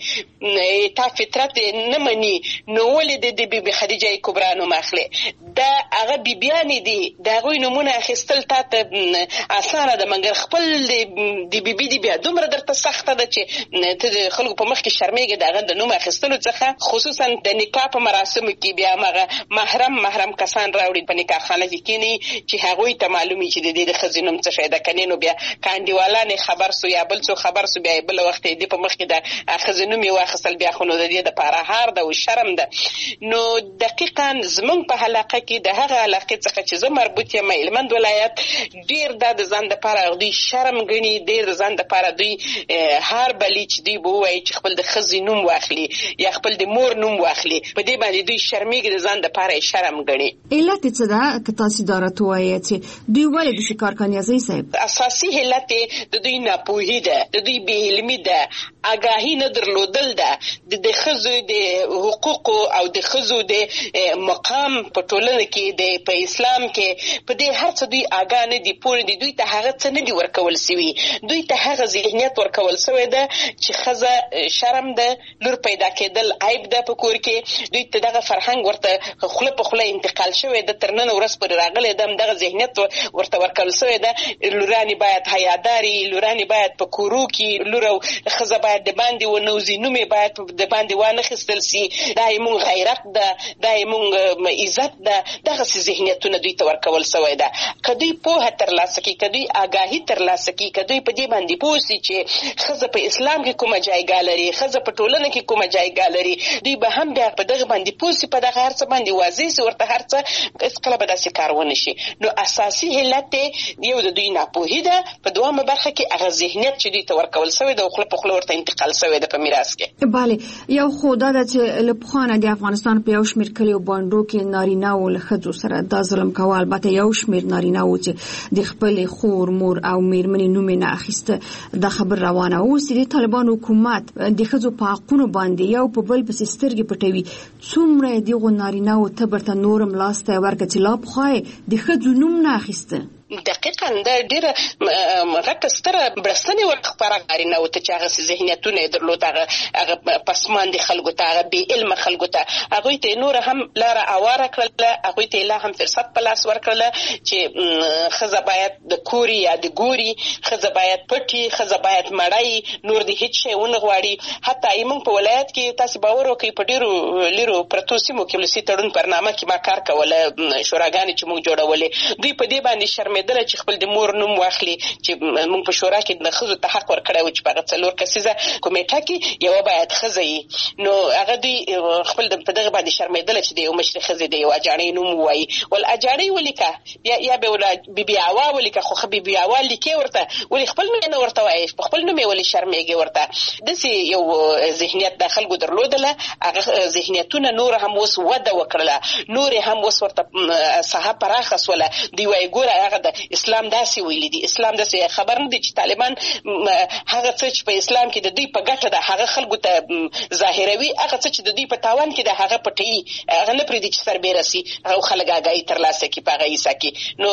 ګڼې تا فطرت نه مني نو ولې د بیبي خدیجه کبرا نوم اخلي دا هغه بیبیانې دي د هغوی نومونه اخیستل تا ته اسانه ده مګر خپل د بیبي دي بیا دومره درته سخته ده چې ته د خلکو په مخ کې شرمېږې د هغه د نوم اخیستلو څخه خصوصا د نکاح په مراسمو کې بیا هغه محرم کسان راوړي په نکاح خانه کې کینی چې هغوی ته معلومي چې د دې د ښځې نوم څه شی ده کنې نو بیا کانډیوالانې خبر سو یا بل څو خبر سو بیا بل وخت دې په مخ کې د ښځې نوم یې واخیستل بیا خو نو د دې دپاره هار ده او شرم ده. نو دقیقا زمونږ په علاقه کې د هغه علاقې څخه چې زه مربوط یم هلمند ولایت ډېر دا د ځان دپاره دوی شرم ګڼي ډېر د ځان دپاره دوی هار بلي چې دوی به ووایي چې خپل د ښځې نوم واخلي یا خپل د مور نوم واخلي په دې باندې دوی شرمېږي د ځان دپاره یې شرم ګڼي. علت یې څه ده که تاسې دا راته ووایئ چې دوی ولې داسې کار کوي نیازي صاحب؟ اساسي علت یې د دوی ناپوهي ده د دوی بېعلمي ده آګاهي نه درلودل ده د ښځو د حقوقو او د ښځو د مقام په ټولنه کې د په اسلام کې په دې هر څه دوی آګاه نه دي پوه دي دوی ته هغه څه نه دي ورکول سوي دوی ته هغه ذهنیت ورکول سوی ده چې ښځه شرم ده لور پیدا کېدل عیب ده په کور کې دوی ته دغه فرهنګ ورته خوله په خوله انتقال شوی ده تر نن ورځ پورې راغلی ده همدغه ذهنیت ورته ورکول سوی ده لورانې باید حیاداري لورانې باید په کورو کې لور او ښځه باید باید د باندې ونوزي، نوم یې باید د باندې وانخیستل سي، دا زموږ غیرت ده، دا زموږ عزت ده. دغسې ذهنیتونه دوی ته ورکول سوی ده. که دوی پوهه ترلاسه کړي، که دوی آګاهي ترلاسه کړي، که دوی په دې باندې پوه سي چې ښځه په اسلام کې کومه جایګاه لري، ښځه په ټولنه کې کومه جایګاه لري، دوی به هم بیا په دغه باندې پوه سي، په دغه هر څه باندې واضح سي ورته هر څه، هېڅکله به داسې کار ونه شي. نو اساسي علت یو د دوی ناپوهي ده، په دویمه برخه کې هغه ذهنیت چې دوی ته ورکول سوی ده او خوله په خوله ورته انتقال سوی ده په میراث کې. بله، یو خو دا ده چې له پخوانه د افغانستان په یو شمېر کلیو بانډو کې نارینه‌و له ښځو سره دا ظلم کوه. البته یو شمېر نارینه‌و چې د خپلې خور، مور او مېرمنې نوم یې نه اخیسته، دا خبر روانه. اوس د طالبان حکومت د ښځو په حقونو باندې یو په بل پسې سترګې پټوي. څومره یې دغو نارینه‌و ته برته نورم لاس ته ورکړه چې لا پخوا یې د ښځو نوم نه اخیسته. دقیقاً دا ډیره غټه ستره بړستنې ورخپاره نارینه‌و ته چې هغسې ذهنیتونه یې درلود، هغه پسماندې خلکو ته، هغه بې علمه خلکو ته، هغوی ته یې نوره هم لاره اواره کړله، هغوی ته یې لا هم فرصت په لاس ورکړله چې ښځه باید د کوري یا د ګوري، ښځه باید پټي، ښځه باید مړی، نور د هېڅ شی ونه غواړي. حتی موږ په ولایت کې تاسې باور وکړئ په ډېرو لیرو پرتو سیمو کې ولسي تړون برنامه کې ما کار کوله، شوراګانې چې موږ جوړولې، دوی په دې باندې شرمېدله چې خپل د مور نوم واخلي، چې موږ په شورا کې د ښځو ته حق ورکړی و چې په هغه 4 کسیزه کمیټه کې یوه باید ښځه وي. نو هغه دوی خپل په دغه باندې شرمېدله چې د یو مشرې ښځې د یو اجاڼۍ نوم ووایي. ول اجاڼۍ ولیکه یا به بیبي عوا ولیکه، خو بیبي عوا لیکې ورته، ولې خپل نوم یې نه ورته وایې، په خپل نوم یې ولې شرمېږې ورته. داسې یو ذهنیت د خلکو درلودله. هغه ذهنیتونه نور هم اوس وده وکړله، نور هم اوس ورته ساحه پراخه سوله. دوی وایي ګوره هغه د اسلام داسې ویلي دي، اسلام داسې خبر نه دی چې طالبان هغه څه چې په اسلام کې د دوی په ګټه ده هغه خلکو ته ظاهروي، هغه څه چې د دوی په تاوان کې ده هغه پټوي، هغه نه پرېږدي چې سربیره سي، هغه خلک آګاهي ترلاسه کړي په هغه حصه کې. نو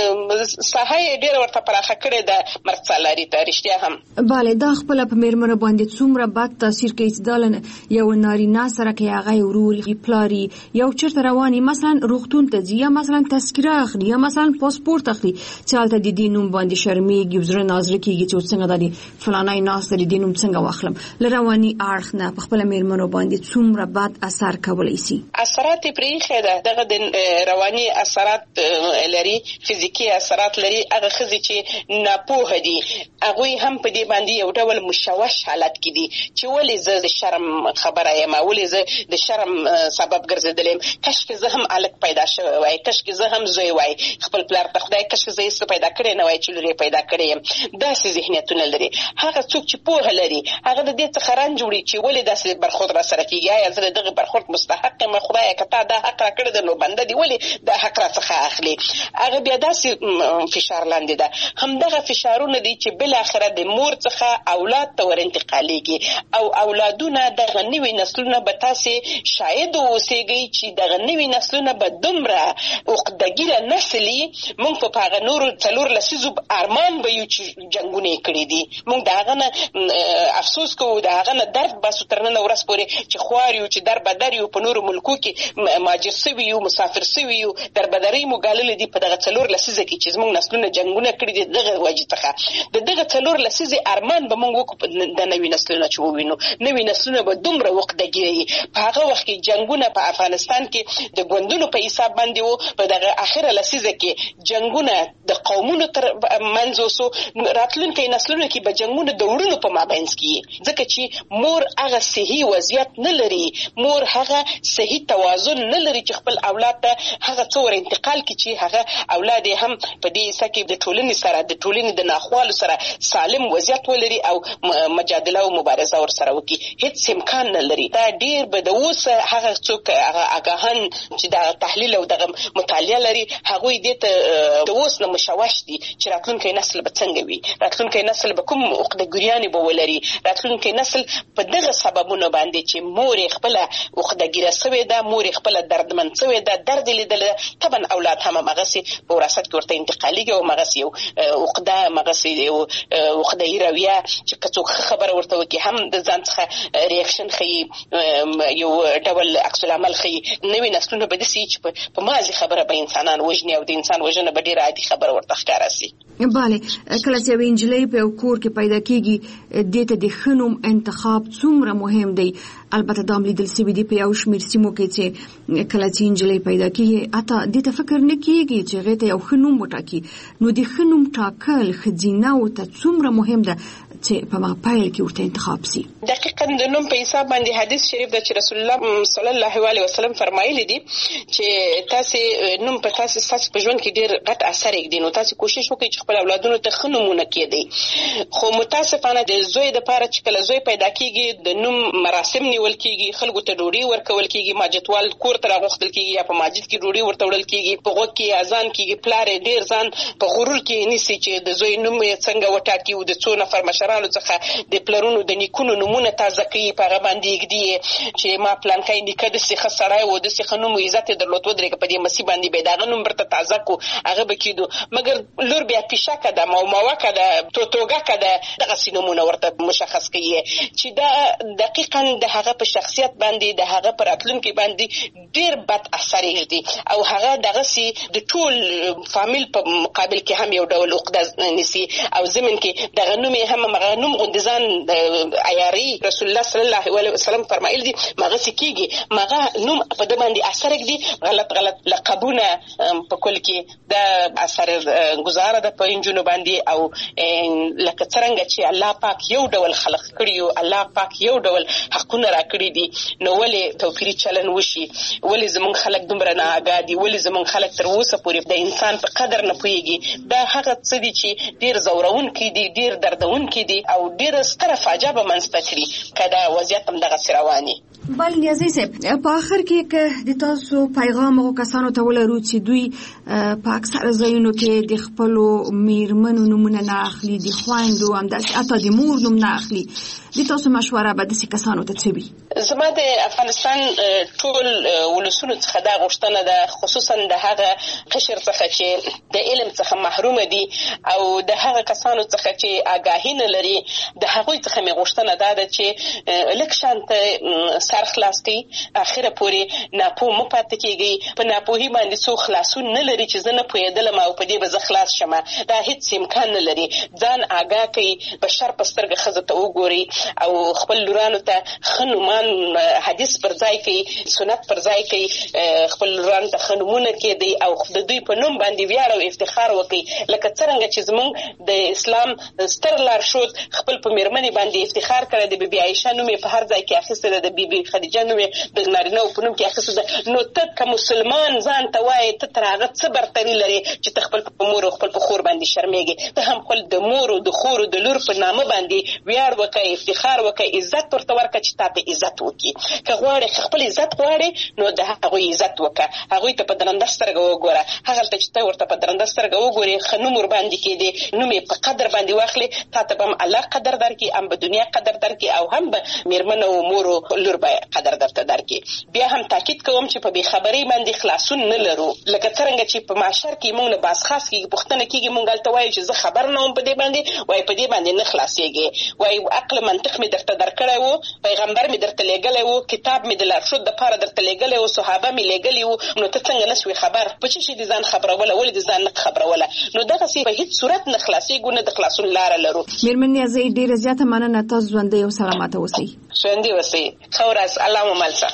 ساحه یې ډېره ورته پراخه کړې ده مرګ سالاري ته رښتیا هم. بله، دا خپله په مېرمنو باندې څومره بد تاثیر کوي چې دا یو نارینه سره که هغه یې ورور یې پلار یې یو چېرته روان یي، مثلا روغتون ته ځي یا مثلا تذکره اخلي یا مثلا پاسپورت اخلي، چې هلته د دې نوم باندې شرمېږي، زړه نازړه کېږي چې څنګه دا د فلانی ناسته د دې نوم څنګه واخلم. له رواني اړخ نه په خپله مېرمنو باندې څومره بد اثر کولی سي. اثرات یې پرې ایښی ده، دغه د رواني اثرات لري، فزیکي اثرات لري. هغه ښځې چې ناپوهه دي هغوی هم په دې باندې یو ډول مشوش حالت کې دي چې ولې زه د شرم خبره یم، ولې زه د شرم سبب ګرځېدلی یم، کشکې زه هم هلک پیدا شوی وای، کشکې زه هم زوی وای، خپل پلار ته خدای کشکې زه هېڅ پیدا کړی نه وای چې لور یې پیدا کړی یم. داسې ذهنیتونه لري. هغه څوک چې پوهه لري هغه د دې څخه رنج وړي چې ولې داسې برخورد را سره کېږي، آیا زه د دغه برخورد مستحق یم، خدایه که تا دا حق را کړی ده نو بنده دې ولې دا حق را څخه اخلي. هغه بیا داسې فشار لاندې ده. همدغه فشارونه دي چې بالاخره د مور څخه اولاد ته ور انتقالېږي او اولادونه دغه نوي نسلونه به تاسې شاید اوسېږئ چې دغه نوي نسلونه به دومره عقدهګیره نسل یي، موږ په هغه نورو 4 لسیزو ارمان به یو چې جنګونه یې کړي دي، موږ د هغه نه افسوس کوو، د هغه نه درد باسو تر نن ورځ پورې چې خوار یو چې در بدر یو، په نورو ملکو کې مهاجر سوي یو، مسافر سوي یو، در بدرۍ مو ګاللې دي په دغه 4 لسیزه کې چې زموږ نسلونه جنګونه کړي دي. دغه وجې څخه د دغه 4 لسیزې ارمان به موږ وکړو د نوي نسلونه چې ووینو، نوي نسلونه به دومره عقدهګیره وي. په هغه وخت کې جنګونه په افغانستان کې د ګوندونو په حساب باندې وو، په دغه اخره لسیزه کې جنګونه د قومونو تر منځ وسو، راتلونکي نسلونو کې به جنګونه د وړونو په مابینځ کې، ځکه چې مور هغه صحیح وضعیت نه لري، مور هغه صحیح توازن نه لري چې خپل اولاد ته هغه څه ور انتقال کړي چې هغه اولاد هم په دې حصه کې د ټولنې سره د ټولنې د ناخوالو سره سالم وضعیت ولري او مجادله او مبارزه ورسره وکړي. هیڅ امکان نه لري. دا ډېر به د اوس هغه څوک هغه آګاهان چې د تحلیل او دغه مطالعه لري هغوی دې ته د اوس نه مشوش دي چې راتلونکی نسل به څنګه وي، راتلونکی نسل به کوم عقدهګیرانې به ولري، راتلونکی نسل په دغه سببونو باندې چې مور یې خپله عقدهګیره سوې ده، مور یې خپله دردمن سوې ده، درد یې لیدلی ده، طبعا اولاد هم همغسې په وراثت کې ورته انتقالېږي او همغسې یو عقده، همغسې یو عقدهي رویه چې که څوک ښه خبره ورته وکړي هم د ځان څخه ریاکشن ښیي، یو ډول عکس العمل ښیي. نوي نسلونه به داسې چې په ماضي خبره به انسانان وژني او د انسان وژنه به ډېره عادي خبره ورته ښکاره سي. bale کله چې وینجلې په کور کې پیدا کیږي د ته د خنوم انتخاب څومره مهم دی. البته دا لیدل سوي دی په یو شمېر سیمو کې چې کله چې وینجلې پیدا کیږي اته د ته فکر نه کیږي چې غته یو خنوم وټاکي. نو د خنوم ټاکل خزینه او ته څومره مهم ده چې په ما پایل کې ورته انتخاب سي. دقیقاً د نوم په حساب باندې حدیث شریف د رسول الله صلی الله علیه وسلم فرمایلی دي چې تاسو نوم په تاسو په ژوند کې ډیر غټ اثر کوي. نو تاسو کوشش وکړئ چې خپل اولادونو ته خنومونه کېدی. خو متاسفانه د زوی د پاره چې کله زوی پیدا کیږي د نوم مراسم نیول کیږي، خلکو ته ډوډۍ ورکول کیږي، ماجتوال کور ته راغوښتل کیږي یا په مسجد کې ډوډۍ ورته وړل کیږي، په غوږ کې اذان کیږي. پلار ډیر ځان په غرور کې نیسي چې د زوی نوم یې څنګه وټاکي او د څو نفر مشرانو څخه د پلرونو د نیکونو نومونه تازه کوي، په هغه باندې یږدي چې ما پلانکای نیکه د سیخه سړی و د سیخه نوم عزت درلود ودرېږه په دې مسیح باندې به دغه نوم برته تازه کو هغه بکیدو. مګر لور بیا پیشه کده ماوا کده توګه کده دغه سینمونه ورته مشخص کوي چې دا دقیقاً د هغه په شخصیت باندې د هغه پر راتلونکي باندې ډیر بد اثر یږدي او هغه دغه سي د ټول فامیل په مقابل کې هم یو ډول عقده نسی او زمين کې دغه نوم هم مغه نوم غندزان عیاري. رسول الله صلی الله علیه وسلم فرمایلی دي مغه سکیږي مغه نوم په د باندې اثر یږدي. غلط لقبونه په کل کې د اثر گزاره د پنځونو باندې او لکه څنګه چې الله پاک یو ډول خلق کړیو، الله پاک یو ډول حقونه را کړی دي، نو ولې توپیری چلن وشي؟ ولې زمون خلک دومره نه آګادي؟ ولې زمون خلک تر اوسه پورې د انسان په قدر نه پوهیږي؟ دا هغه څه دي چې ډیر زورون کې دي، ډیر دردون کې دي او ډیر ستره فاجعه به منځته کړي کدا وضعیت هم دغه سرواني. بل نیازي صاحب په اخر کې د تاسو پیغام او کسانو ته ولرو چې دوی په اکثر ځایونو کې د خپل میرمنو نومونه نه اخلي، د خويندو هم د اته د مور نوم نه اخلي. د تاسو مشوره به د کسانو ته څه وي؟ زما د افغانستان ټول ولسونو څخه دا غوښتنه ده، خصوصا د هغه قشر څخه چې د علم څخه محروم دي او د هغه کسانو څخه چې آگاهی نه لري، د هغوی څخه مې غوښتنه ده چې لکه شانته سر خلاص کړي، اخره پورې ناپوه مو پاتې کېږي. په ناپوهي باندې څو خلاصون نه لري چې زه نه پوهېدلم او په دې به زه خلاص شم. دا هیڅ امکان نه لري. ځان آگاه کړي، بشر په سترګه ښځه ته وګوري او خپل لورانو ته ښه نومان حدیث پر ځای کوي، سنت پر ځای کوي، خپل لورانو ته ښه نومونه کېدی او د دوی په نوم باندې ویاړ او افتخار وکړي. لکه څرنګه چې زموږ د اسلام ستر لارښود خپل په میرمنې باندې افتخار کړی د بیبي عایشه نوم په هر ځای کې اخیستی ده، د بیبي خدیجه نوم د نارینه په نوم کې اخیستی ده. نو ته که مسلمان ځان ته وایې ته تر هغه څه برتري لري چې ته خپل په مور او خپل په خور باندې شرمېږې؟ ته هم خپل د مور او د خور او د لور په نامه باندې ویاړ وکړه، افتخار وکړه، عزت ورته ورکړه چې تا ته عزت وکړي. که غواړې خپل عزت غواړې نو د هغوی عزت وکړه، هغوی ته په درنده سترګه وګوره. هغلته چې ته ورته په درنده سترګه وګورې، ښه نوم ورباندې کېدې، نوم یې په قدر باندې واخلې، تا ته به هم الله قدر درکړي، هم به دنیا قدر درکړي او هم به میرمن او مور او لور به قدر درته درکړي. بیا هم تاکید کوم چې په بې خبرۍ باندې خلاصون نه لرو. لکه څرنګه چې په معاشر کې موږ نه باز خاص کېږي، پوښتنه کېږي، موږ هلته وایو چې زه خبر نه وم په دې باندې، وایي په دې باندې نه خلاصېږې، وایي عقل منطق مې درته درکړی و، پیغمبر مې درته لېږلی و، کتاب مې د لارښود دپاره درته لېږلی و، صحابه مې لېږلي وو، نو ته څنګه نه سوې خبر؟ په څه شي دې ځان خبروله؟ ولې دې ځان نه خبروله؟ نو دغسې په هېڅ صورت نه خلاصېږو، نه د خلاصون لاره لرو. میرمن نیازۍ ډېره زیاته مننه، تاسو ژوندۍ او سلامته اوسئ. ژوندۍ اوسئ. ښه ورځ. الله مو مل شه.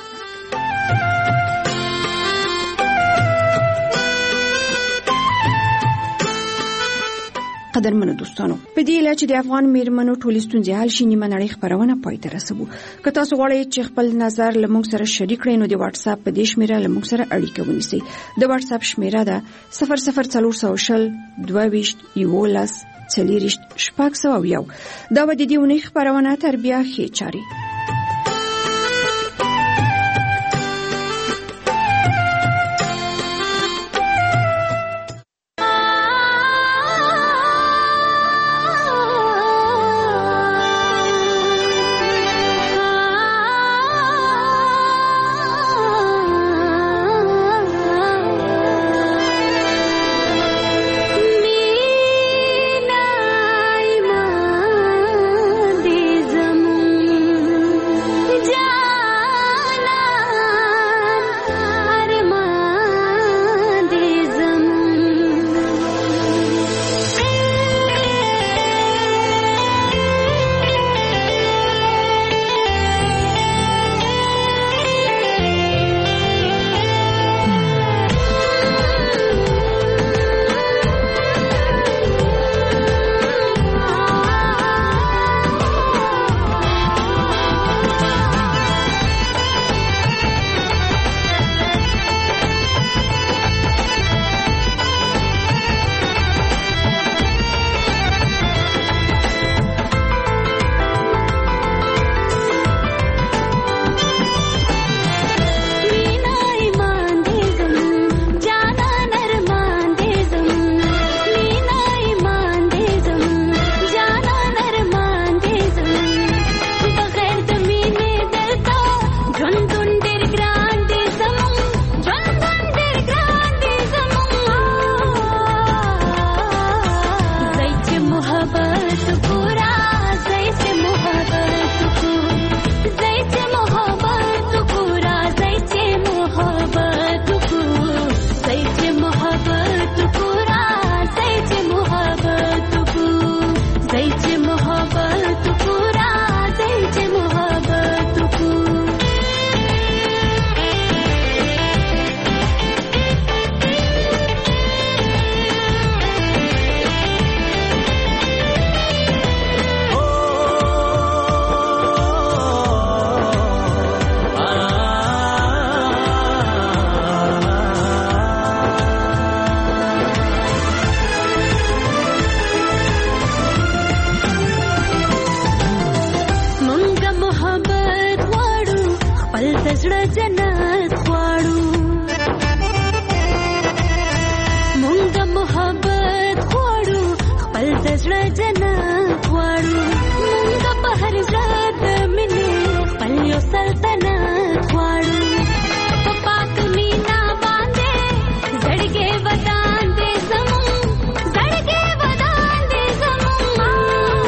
قدرمنو دوستانو، په دې اله چې د افغان میرمنو ټولې ستونزې حل شي، نیمه نړۍ خبرونه پای ته رسوو. که تاسو غواړئ چې خپل نظر له موږ سره شریک کړئ نو د واتس اپ په دې شمیره له موږ سره اړیکه ونیسئ. د واتس اپ شمیره ده 00420 22 11 40 601. دا به د دې اونۍ خبرونه تر بیا ښې چاري. زمون زړه جنت غواړو مونږ د محبت غواړو خپل د زړه جنت غواړو مونږ د بهر زړه د مینې خپل یو سلطنت غواړو په پاک مینا باندې زړګې ودان دې زمون زړګې ودان دې زمون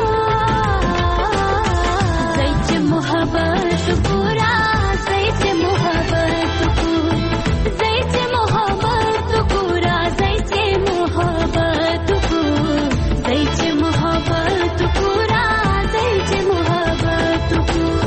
زې محبت پورا زې محبت پورا زې محبت پورا زې محبت پورا زې محبت پورا زې محبت پورا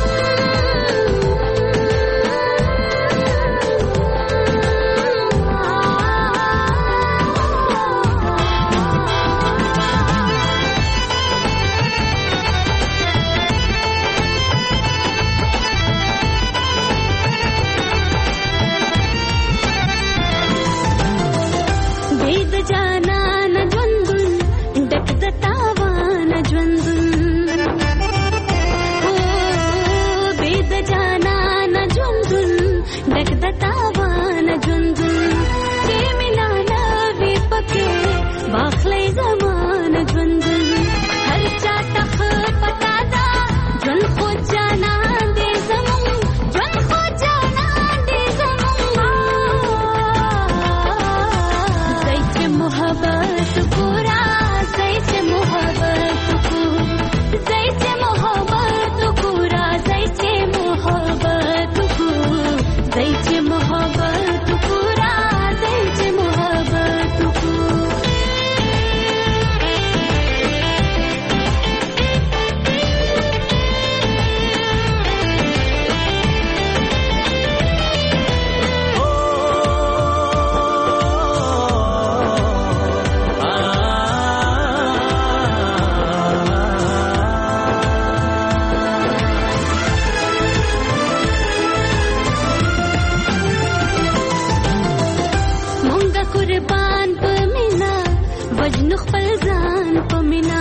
د جانان ژوندون ډک د تاوان ژوندون او بې د جانان ژوندون ډک د تاوان ژوندون چې مینا نوي پکې واخلې زمان ژوندون هر چا تخ پتا دا ژوند خو جانان دې زمون ژوند خو جانان دې زمون محبت پورا زې محبت پورا زې محبت پورا زې محبت پورا زې محبت پورا زې محبت پورا قربان په مینا وجنو خپل ځان په مینا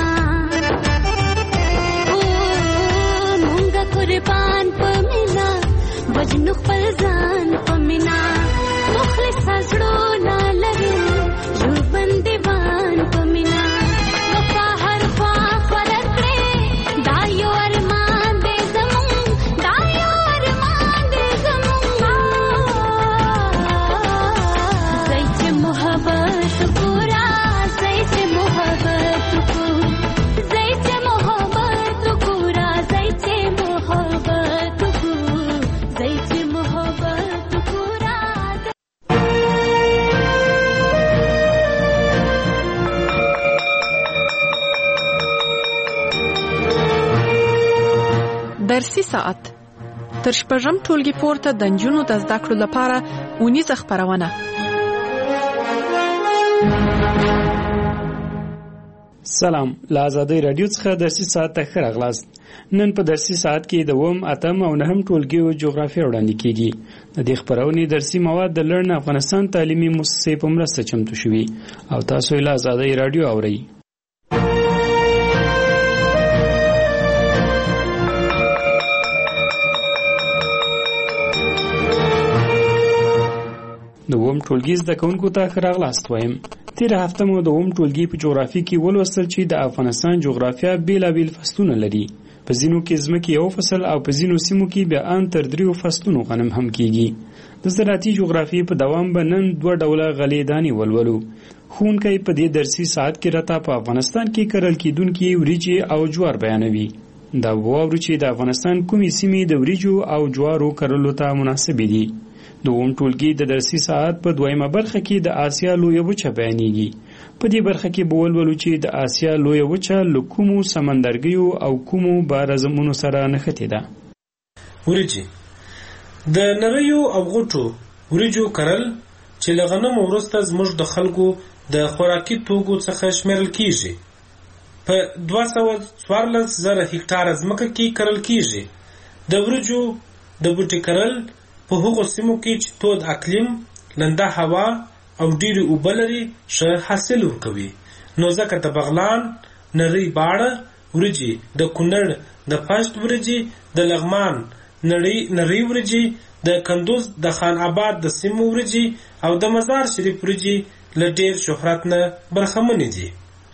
او مونږه قربان په مینا وجنو خپل ځان په مینا مخلص زړه نه لري ژوند دیوان په مینا وفا هر خوا فرقې دا یو ارمان دې زمون دا یو ارمان دې زمون محبت پورا زې محبت پورا زې محبت پورا زې محبت پورا زې محبت پورا درسي ساعت تر شپږم ټولګي پورته د نجونو د زده کړو لپاره اونیزه خپرونه سلام له آزادۍ رادیو څخه درسي ساعت ته ښه راغلاست. نن په درسي ساعت کې د 8 او 9 ټولګیو جغرافیه وړاندې کیږي. د دې خبرونې درسي مواد د لړن افغانستان تعلیمي مؤسسې په مرسته چمتو شوي او تاسو له آزادۍ رادیو اورئ. د ووم ټولګي زده کوونکو ته ښه راغلاست وایم. تیره هفته مو د ووم ټولګي په جغرافیه کې ولوستل چې د افغانستان جغرافیه بیلابیل فصلونه لري. په ځینو کې ځمکې یو فصل او په ځینو سیمو کې بیا ان تر 3 فصلونو غنم هم کیږي. د زراعتي جغرافیې په دوام به نن 2 ډوله غلې دانې ولولو. ښوونکی په دې درسي ساعت کې راته په افغانستان کې کرل کېدونکي وریجې او جوار بیانوي. دا واورو چې د افغانستان کومې سیمې د وریجو او جوارو کرلو ته مناسبې دي. د ووم ټولګي د درسي ساعت په 2مه برخه کې د آسیا لویه وچه بیانېږي. په دې برخه کې به ولولو چې د آسیا لویه وچه له کومو سمندرګیو او کومو بارزمونو سره نښتې ده. وریجې د نریو او غوټو وریجو کرل چې له غنمو وروسته زموږ د خلکو د خوراکي توکو څخه شمیرل کیږي. په 214,000 هکتاره ځمکه کې کرل کیږي. د وریجو د بوټي کرل په هغو سیمو کې چې تود اقلیم، لنده هوا او ډېرې اوبه لري ښه حاصل ورکوي. نو ځکه د بغلان، نری باړه وریجې، د کونړ د پشت وریجې، د لغمان نری ورجی د کندوز د خان آباد د سیمو ورجی او د مزار شریف ورجی له ډیر شهرت نه برخمن دي.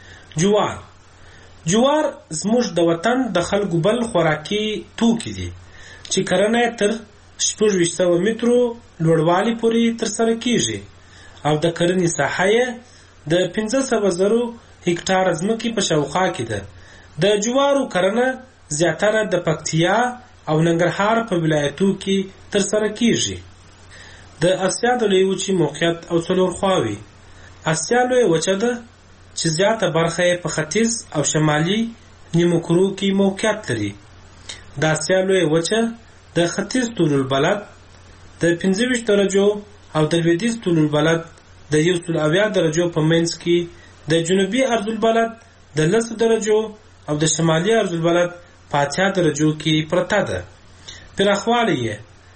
جوار زموږ د وطن د خلکو بل خوراکي توکي دي چې کرنه تر 2600 مترو لوړوالي پورې ترسره کیږي او د کرنې ساحه د 15,000 هکټار ځمکې په شاوخوا کې ده. د جوارو کرنه زیاتره د پکتیا او ننګرهار په ولایتو کې ترسره کیږي. د اسیا د لوی وچې موقعیت او څلور خواوې. اسیا لوی وچه ده چې زیاته برخه په ختیځ او شمالي نیمو کرو کې موقعیت لري. د اسیا لوی وچه د ختیځ طول البلد د 25 درجو او د لویدیځ طول البلد د 170 درجو په منځ کې، د جنوبي عرض البلد د 10 درجو او د شمالي عرض البلد په 80 درجو کې پرته ده. پراخوالی یې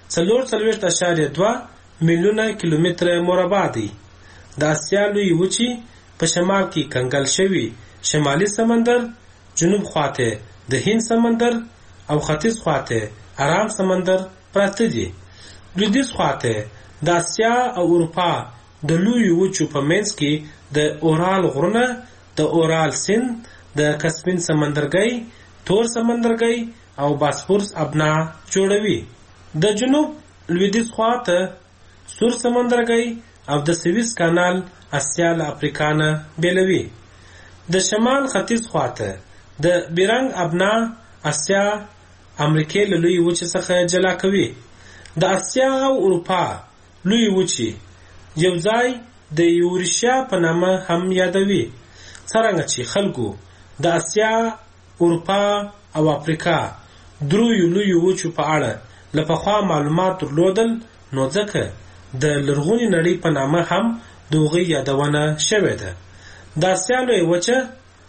4.2 میلیونه کیلومتره مربع دی. د اسیا لوی وچې په شمال کې کنګل شوی شمالي سمندر، جنوب خواته د هند سمندر او ختیځ خواته ارام سمندر پراته دي. لویدیځ خواته د اسیا او اروپا د لوی وچو په منځ کې د اورال غرونه، د اورال سیند، د کسپین سمندرګي، تور سمندرګي او باسفورس ابنا جوړوي. د جنوب لویدیځ خواته سور سمندرګي او د سویس کانال اسیا له افریقا نه بیلوي. د شمال ختیځ خواته د بیرنګ ابنا اسیا امریکا له لوی وچې څخه جلا کوي. د اسیا او اروپا لوی وچې یو ځای د یورشیا په نامه هم یادوي. څرنګه چې خلکو د اسیا، اروپا او افریقا دریو لوی وچو په اړه له پخوا معلومات درلودل، نو ځکه د لرغونې نړۍ په نامه هم د هغوی یادونه شوې ده. د اسیا لوی وچه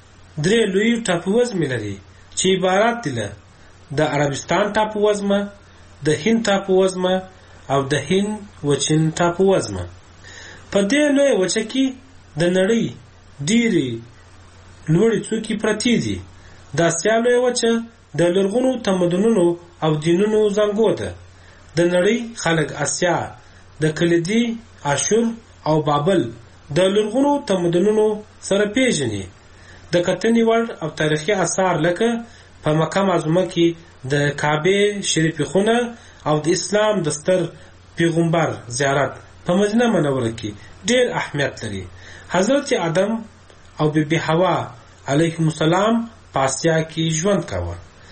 3 لوی ټاپووزمې لري چې عبارت دي له د عربستان ټاپووزمه، د هند ټاپووزمه او د هند وچین ټاپووزمه. په دې لوی وچه کې د نړۍ ډېری لوړې څوکې پرتې دي. د اسیا لوی وچه د لرغونو تمدنونو او دینونو زانګو ده. د نړۍ خلک اسیا د کلیدي، اشور او بابل د لرغونو تمدنونو سره پیژني. د کتنې وړ او تاریخي آثار لکه په مکه معظمه کې د کعبه شریف خونه او د اسلام د ستر پیغمبر زیارت په مدینه منوره کې ډېر اهمیت لري. حضرت آدم او بیبي حوا علیهم السلام په اسیا کې ژوند کاوه.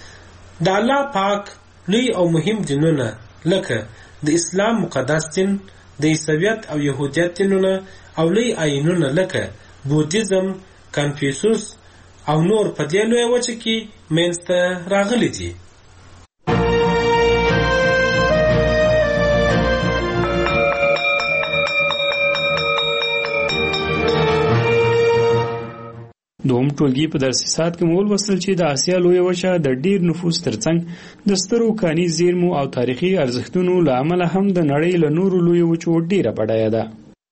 د الله پاک لوی او مهم دینونه لکه د اسلام مقدس دین، د عیسویت او یهودیت دینونه او لوی آیینونه لکه بودیزم، کنفیوسوس او نور په دې لوی وچه کې منځته راغلي دي. دوم ټولګي په درسي ساعت کې مول وصل چې د آسیا لوی وچه د ډیر نفوس ترڅنګ د سترو کاني زیرمو او تاریخي ارزښتونو له امله هم د نړۍ له نورو لوی وچو ډیره بډایه ده.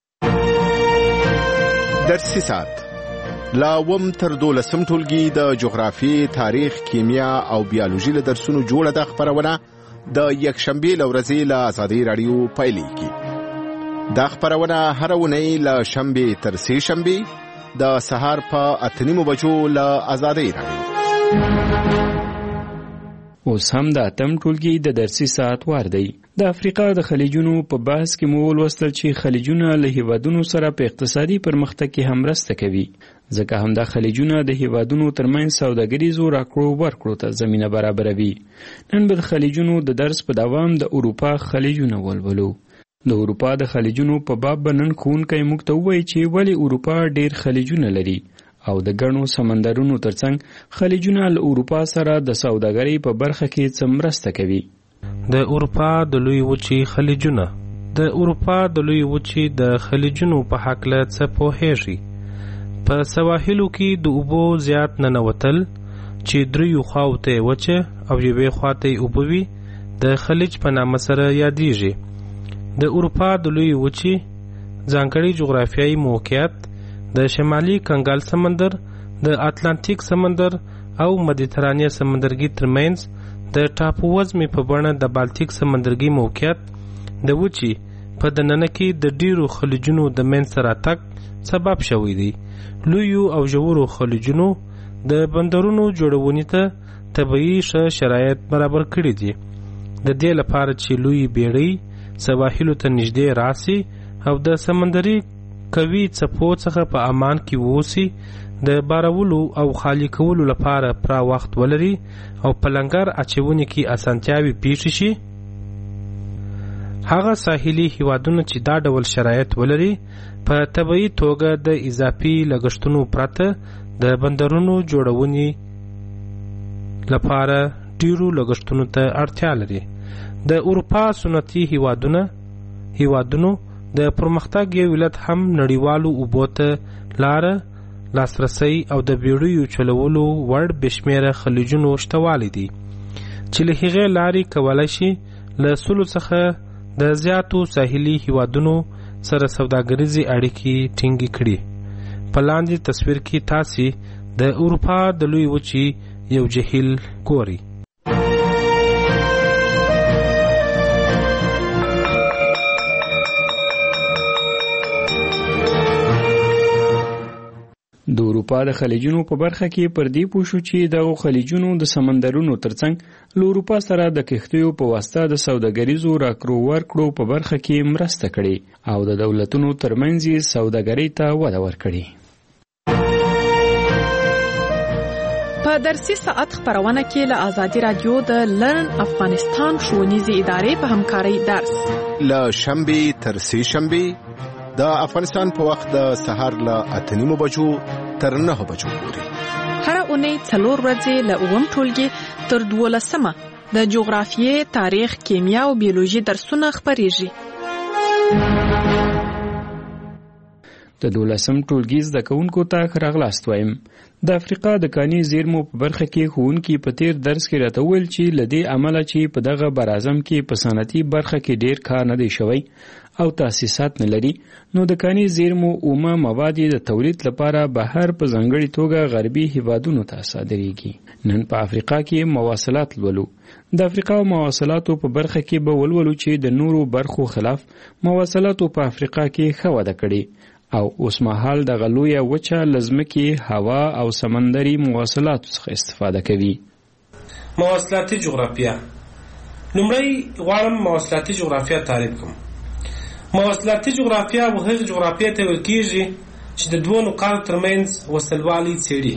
درسي ساعت لا وم تر 12 ټولګي د جغرافي، تاریخ، کیمیا او بیولوژي له درسونو جوړه د خبرونه د یکشنبه لورځي له آزادي رادیو پایلیږي. دا خبرونه هر ونې له شنبه تر سه شنبه د سهار په 8:30 بجو له آزادي رادیو. اوس هم د اتم ټولګي د درسي ساعت وار دی. د افریقا د خلیجونو په بحث کې مول وستل چې خلیجونه له هیوادونو سره په اقتصادي پرمختګ کې هم مرسته کوي، ځکه هم د خلیجونه د هیوادونو ترمنځ سوداګریزو راکړو ورکړو ته زمینه برابروي. نن به د خلیجونو د درس په دوام د اروپا خلیجونه ولولو. د اروپا د خلیجونو په باب بنن ښوونکی موږ ته ووایي چې ولې اروپا ډیر خلیجونه لري او د ګڼو سمندرونو ترڅنګ خلیجونه له اروپا سره د سوداګرۍ په برخه کې څه مرسته کوي. د اروپا د لوی وچې خلیجونه. د اروپا د لوی وچې د خلیجونو په هکله څه پوهیږي؟ په سواحلو کې د اوبو زیات ننوتل چې دریو خواوته وچه او یوې خواته اوبه وي د خلیج په نامه سره یادیږي. د اروپا د لوی وچې ځانګړی جغرافیایي موقعیت د شمالي کنګال سمندر، د اتلانتیک سمندر او مدیترانې سمندرګي ترمنځ د ټاپو وزمې په بڼه د بالتیک سمندرګي موقعیت د وچې په دننه کې د ډیرو خلیجونو د منځته راتګ سبب شوی دی. لویو او ژورو خلیجونو د بندرونو جوړونې ته طبیعي ښه شرایط برابر کړي دي، د دې لپاره چې لوی بیړۍ سواحلو ته نږدې راسي او د سمندري قوي څپو څخه په امان کې ووسي، د بارولو او خالی کولو لپاره پوره وخت ولري او په لنګر اچونې کې اسانتیاوي پیښ شي. هغه ساحلي هیوادونه چې دا ډول شرایط ولري په طبیعي توګه د اضافي لګښتونو پرته د بندرونو جوړونې لپاره ډیرو لګښتونو ته اړتیا لري. د اروپا سنتي هیوادونو د پرمختګ یو علت هم نړیوالو اوبو ته لاره، لاسرسی او د بیړیو چلولو وړ بشمیره خلیجونو شتوالی دي چې له هغې لارې کولی شي له 100 څخه د زیاتو ساحلي هیوادونو سره سوداګریزې اړیکې ټینګې کړي. په لاندې تصویر کې تاسې د اروپا د لوی وچې یو جهیل ګورئ. د اروپا د خلیجونو په برخه کې پر دې پوه شو چې دغه خلیجونو د سمندرونو ترڅنګ له اروپا سره د کښتیو په واسطه د سوداګریزو راکړو ورکړو په برخه کې مرسته کړې او د دولتونو ترمنځ یې سوداګرۍ ته وده ورکړې. په درسي ساعت خبرونه کې له آزادي رادیو د لرن افغانستان ښوونیزې ادارې په همکارۍ درس له شنبې تر سه شنبې د افغانستان په وخت د سهار له 8:30 بجو تر 9 بجو پورې. هر اونۍ 4 ورځې له 9 ټولګي تر 12 د جغرافیې، تاریخ، کیمیا او بیولوژي درسونه خبرېږي. د 12 ټولګي زده کوونکو ته راغلاست وایم. د افریقا د کاني زیرمو په برخه کې ښوونکي په تیر درس کې راته وویل چې له دې عمله چې په دغه براعظم کې په صنعتي برخه کې ډیر کار نه دی شوی او تاسیسات نه لري، نو د کاني زیرمو اومه مواد د تولید لپاره بهر په ځانګړي توګه غربي هیوادونو ته صادریږي. نن په افریقا کې مواصلات لولو. د افریقا مواصلاتو په برخه کې به ولولو چې د نورو برخو خلاف مواصلاتو په افریقا کې ښه وده کړې او اوس مهال د غلویه وچه لزمکي هوا او سمندري مواصلاتو څخه استفاده کوي. مواصلاتي جغرافیه. لومړی غواړم مواصلاتي جغرافیه تعریف کړم. مواصلاتي جغرافیه هغه جغرافیه ته ویل کېږي چې د دوه نقاطو ترمنځ وصلوالي څېړي.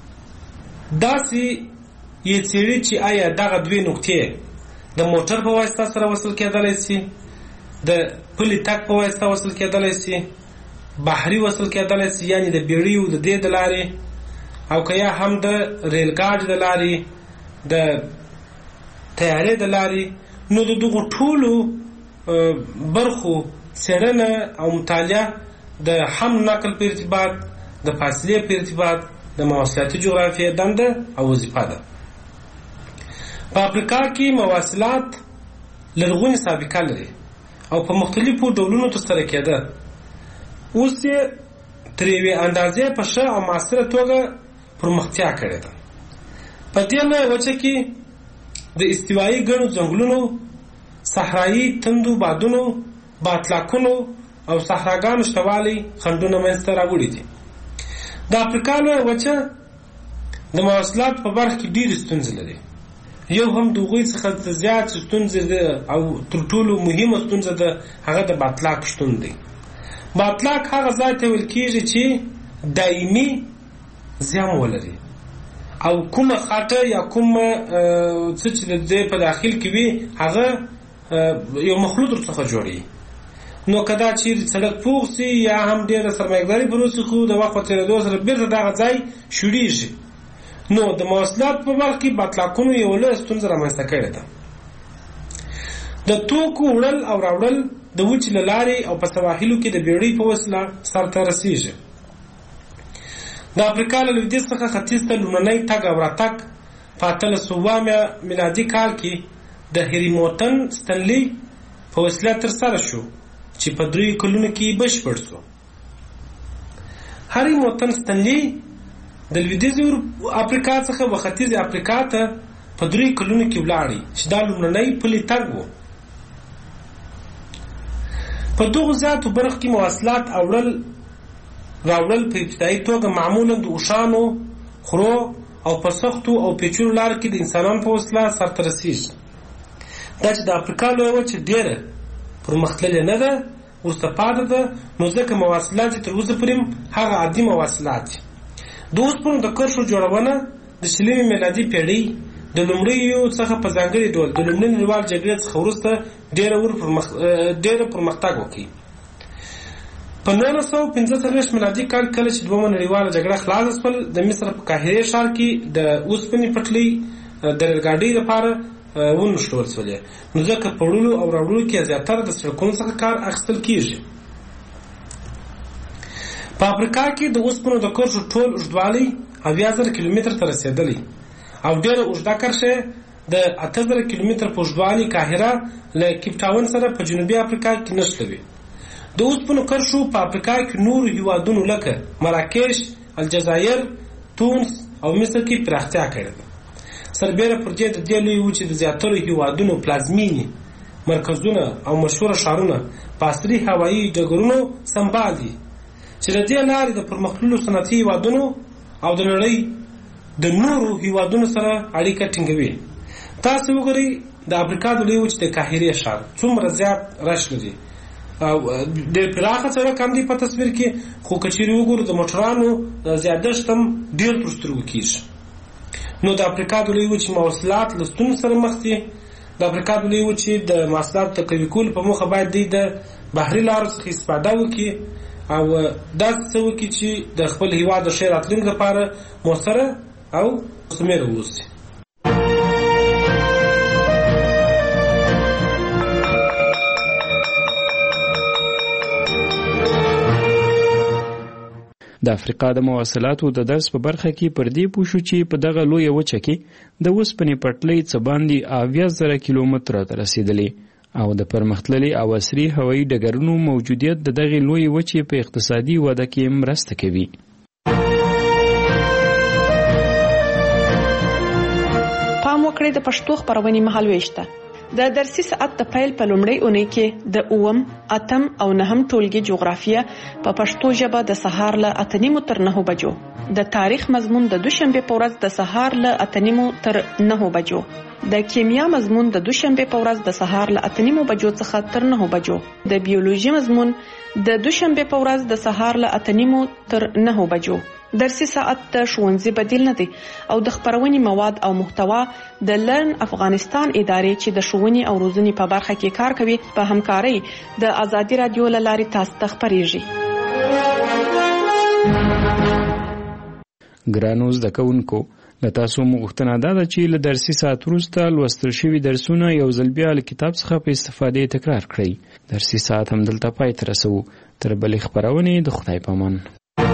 داسې یې څېړي چې آیا دغه دوه نقطې د موټر په واسطه سره وصل کېدلی شي، د پلي تګ په واسطه وصل کېدلی شي، بحري وصل کېدلی شي، یعنی د بیړیو د دې د لارې، او که یا هم د ریل ګاډي د لارې، د طیارې د لارې. نو د دغو ټولو برخو څېړنه او مطالعه د حمل نقل په ارتباط، د فاصلې په ارتباط د مواصلاتي جغرافیې دنده او وظیفه ده. په افریقا کې مواصلات لرغونې سابقه لري او په مختلفو ډولونو ترسره کېده. اوس یې تر یوې اندازې په ښه او معاصره توګه پرمختیا کړې ده. په دې وچه کې د استوایي ګڼو ځنګلونو، صحرایي تندو بادونو، باطلاقونو او صحراګانو شتوالی خنډونه منځته راوړي دي. د افریقا لویه وچه د مواصلات په برخه کې ډېرې ستونزې لري. یو هم د هغوی څخه زیات ستونزې ده او تر ټولو مهمه ستونزه ده هغه د باطلاق شتون دی. باطلاق هغه ځای ته ویل کېږي چې دایمي زیان ولري او کومه خاطر یا کومه څه چې د دې په داخل کې وي هغه یو مخلوط ورڅخه جوړي. نو کدا چې سړک پوخ سي یا هم ډېره سرمایه‌داري پر وسه خو د وخت په تېرېدو سره بیرته دغه ځای شوړېږي. نو د مواصلات په برخه کې باطلاقونو یو لویه ستونزه رامنځته کړې ده. د توکو وړل او راوړل د وچې له لارې او په سواحلو کې د بیړۍ په وسیله سرته رسېږي. د افریقا له لویدیځ څخه ختیځ ته لومړنی تګ او راتګ په 1800 میلادي کال کې د هریموټن ستنلي په وسیله ترسره شو چې په 3 کلونو کې بشپړ شو. هریموټن ستنلي د لویدیځ افریقا څخه ختیځ افریقا ته په 3 کلونو کې ولاړی چې دا لومړنی پلي تګ و. په دغو زیاتو برخو کې مواصلات راوړل په ابتدایي توګه معمولا د اوښانو، خرو او په سختو او پیچلو لارو کې د انسانانو په وسیله سرته رسېږي. دا چې د افریقا لویه وچه ډېره پرمختللې نه ده، وروسته پاتې ده، نو ځکه مواصلات یې تر اوسه پورې هغه عادي مواصلات دي. د اوسپنو د کرښو جوړونه د 20 میلادي پېړۍ د لومړیو څخه په ځانګړي ډول د لومړۍ نړیوال جګړې څخه وروسته ډېره پرمختګ وکړي. په 1945 میلادي کال کله چې دویمه نړیواله جګړه خلاصه شول، د مصر په قاهره ښار کې د اوسپنې پټلۍ د ریلګاډۍ لپاره ونښلول شولې، نو ځکه په وړلو او راوړلو کې زیاتره د سړکونو څخه کار اخیستل کېږي. په افریقا کې د اوسپنو د کرښو ټول اوږدوالی 80,000 کیلومتر ته رسېدلی او ډېره اوږده کرښه د 8,000 کیلومتر په اوږدوالي قاهره له کیپ ټاون سره په جنوبي افریقا کې نښلوي. د اوسپنو کرښو په افریقا کې نورو هیوادونو لکه مراکش، الجزایر، تونس او مصر کې پراختیا کړې ده. سربیره پر دې د دې لویې وچې د زیاترو هیوادونو پلازمینې مرکزونه او مشهوره ښارونه په عصري هوایي ډګرونو سمبال دي چې د دې لارې د پرمختللو صنعتي هیوادونو او د نړۍ د نورو هیوادونو سره اړیکه ټینګوي. تاسو وګورئ د افریقا د لویې وچې د قاهرې ښار څومره زیات رش لري او ډېر پراخه سړک هم دی په تصویر کې، خو که چیرې وګورو د موټرانو زیادښت هم ډېر تر سترګو کېږي. نو د افریقا د لویې وچې مواصلات له ستونزو سره مخ دي. د افریقا د لویې وچې د مواصلاتو د قوي کولو په موخه باید دوی د بحري لارو څخه استفاده وکړي او داسې څه وکړي چې د خپل هېواد د ښې راتلونکي لپاره مؤثره او مثمره واوسي. د افریقا د مواصلاتو د درس په برخه کې پر دې پوه شو چې په دغه لویه وچه کې د اوسپنې پټلۍ څه باندې 80,000 کیلومتره ته رسېدلې او د پرمختللي او عصري هوایي ډګرونو موجودیت د دغې لویې وچې په اقتصادي وده کې مرسته کوي. پام وکړئ د پښتو خپرونې مهالوېش ته. د درسي ساعت د پیل په لومړۍ اونۍ کې د 8، 8 او 9 ټولګي جغرافیه په پښتو ژبه د سهار له 8:30 تر 9 بجو، د تاریخ مضمون د دوشنبه په ورځ د سهار له 8:30 تر 9 بجو، د کیمیا مضمون د دوشنبه په ورځ د سهار له 8:30 بجو څخه تر 9 بجو، د بیولوژي مضمون د دوشنبه په ورځ د سهار له 8:30 تر 9 بجو. درسي ساعت د ښوونځي بدیل نه دی او د خپرونې مواد او محتوا د لرن افغانستان ادارې چې د ښوونې او روزنې په برخه کې کار کوي په همکارۍ د ازادي رادیو له لارې تاسو ته خپریږي. ګرانو زده کوونکو، له تاسو غوښتنه ده چې له درسي ساعت وروسته لوستل شوي درسونه یو ځل بیا له کتاب څخه په استفادې تکرار کړئ. درسي ساعت هم دلته پای ته رسوو. تر بلې خپرونې د خدای په امان.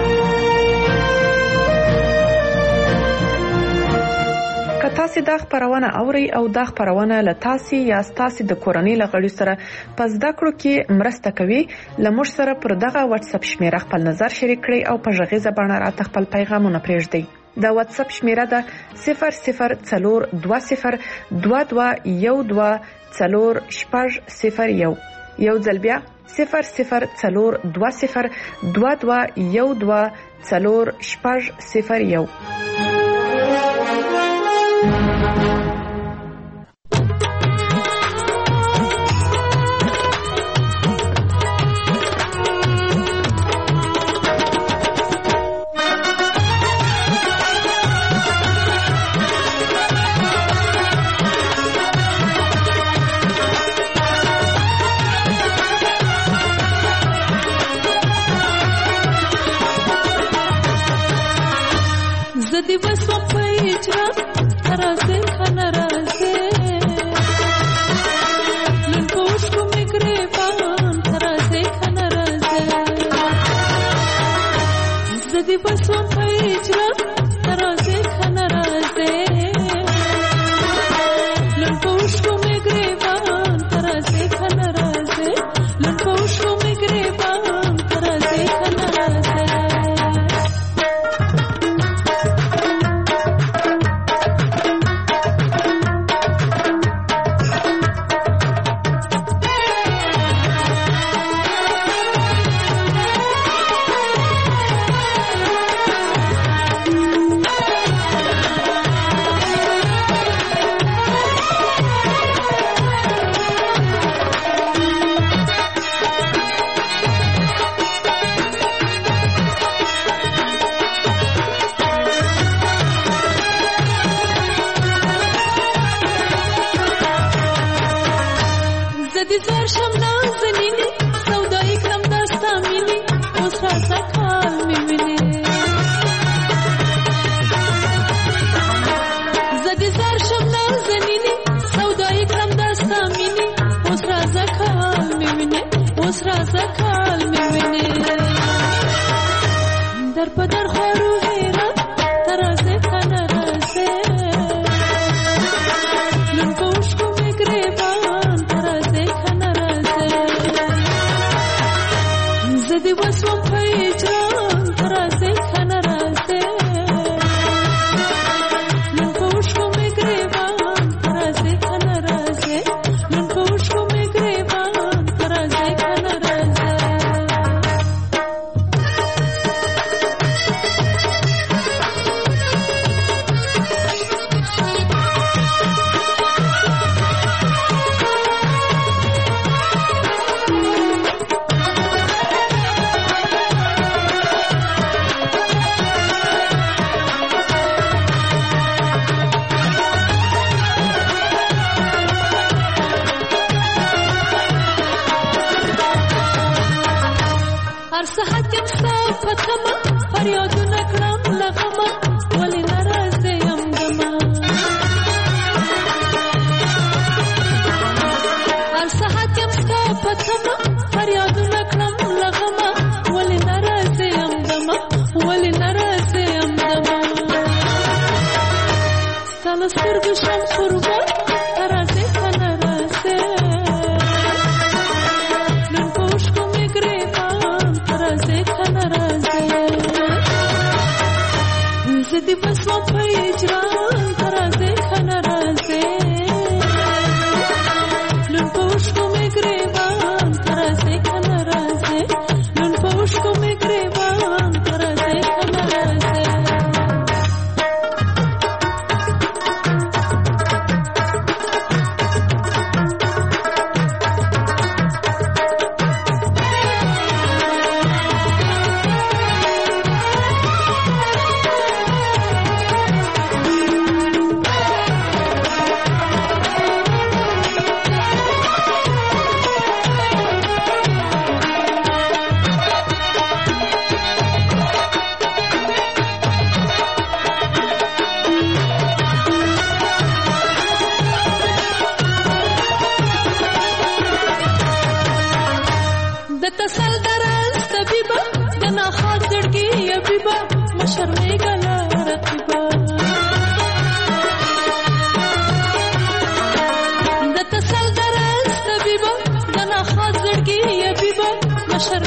که تاسو دا خبرونه اورئ او دا خبرونه له تاسو یا تاسو د کورنۍ لغړي سره پس دا کړو کې مرسته کوي، لمر سره پر دغه واتس اپ شمیره خپل نظر شریک کړئ او په ژغیزه باندې راته خپل پیغامونه پرېږدئ. دا واتس اپ شمیره ده 004212124001. یو ځل بیا 004212124001. زدی وسو پیچرا رازه خن رازه لنکوش کو میگریبان رازه خن رازه زدی وسو پیچرا رازه خن رازه لنکوش کو میگریبان رازه خن رازه لنکوش کو میگریبان رازه خن رازه زدي زار شم نازنيني سوداي كرم داستا ميني اوس راځه کال مې ویني زدي زار شم نازنيني سوداي كرم داستا ميني اوس راځه کال مې ویني اوس راځه کال مې ویني در په در خورو هیرا ترازه کنه رازه لون پوش کو می گریبان ترازه کنه رازه زدی وسوم پیجان ترازه کنه رازه لون پوش کو می گریبان ترازه کنه رازه لون پوش کو می گریبان ترازه کنه رازه پتما فریادونه کړم لغمه ولې ناراضه یم دما هر ساعت یم ستا پتما فریادونه کړم لغمه ولې ناراضه یم دما ولې ناراضه یم دما ستاسو سترګو شم قربان ناراضه کنه رازه نن پوش کو می گریبان ترازه کنه زدی بسوا پیجران ترازه کنه رازه لون پوش کو می گریبان ترازه کنه رازه لون پوش کو می گریبان ترازه کنه رازه مشر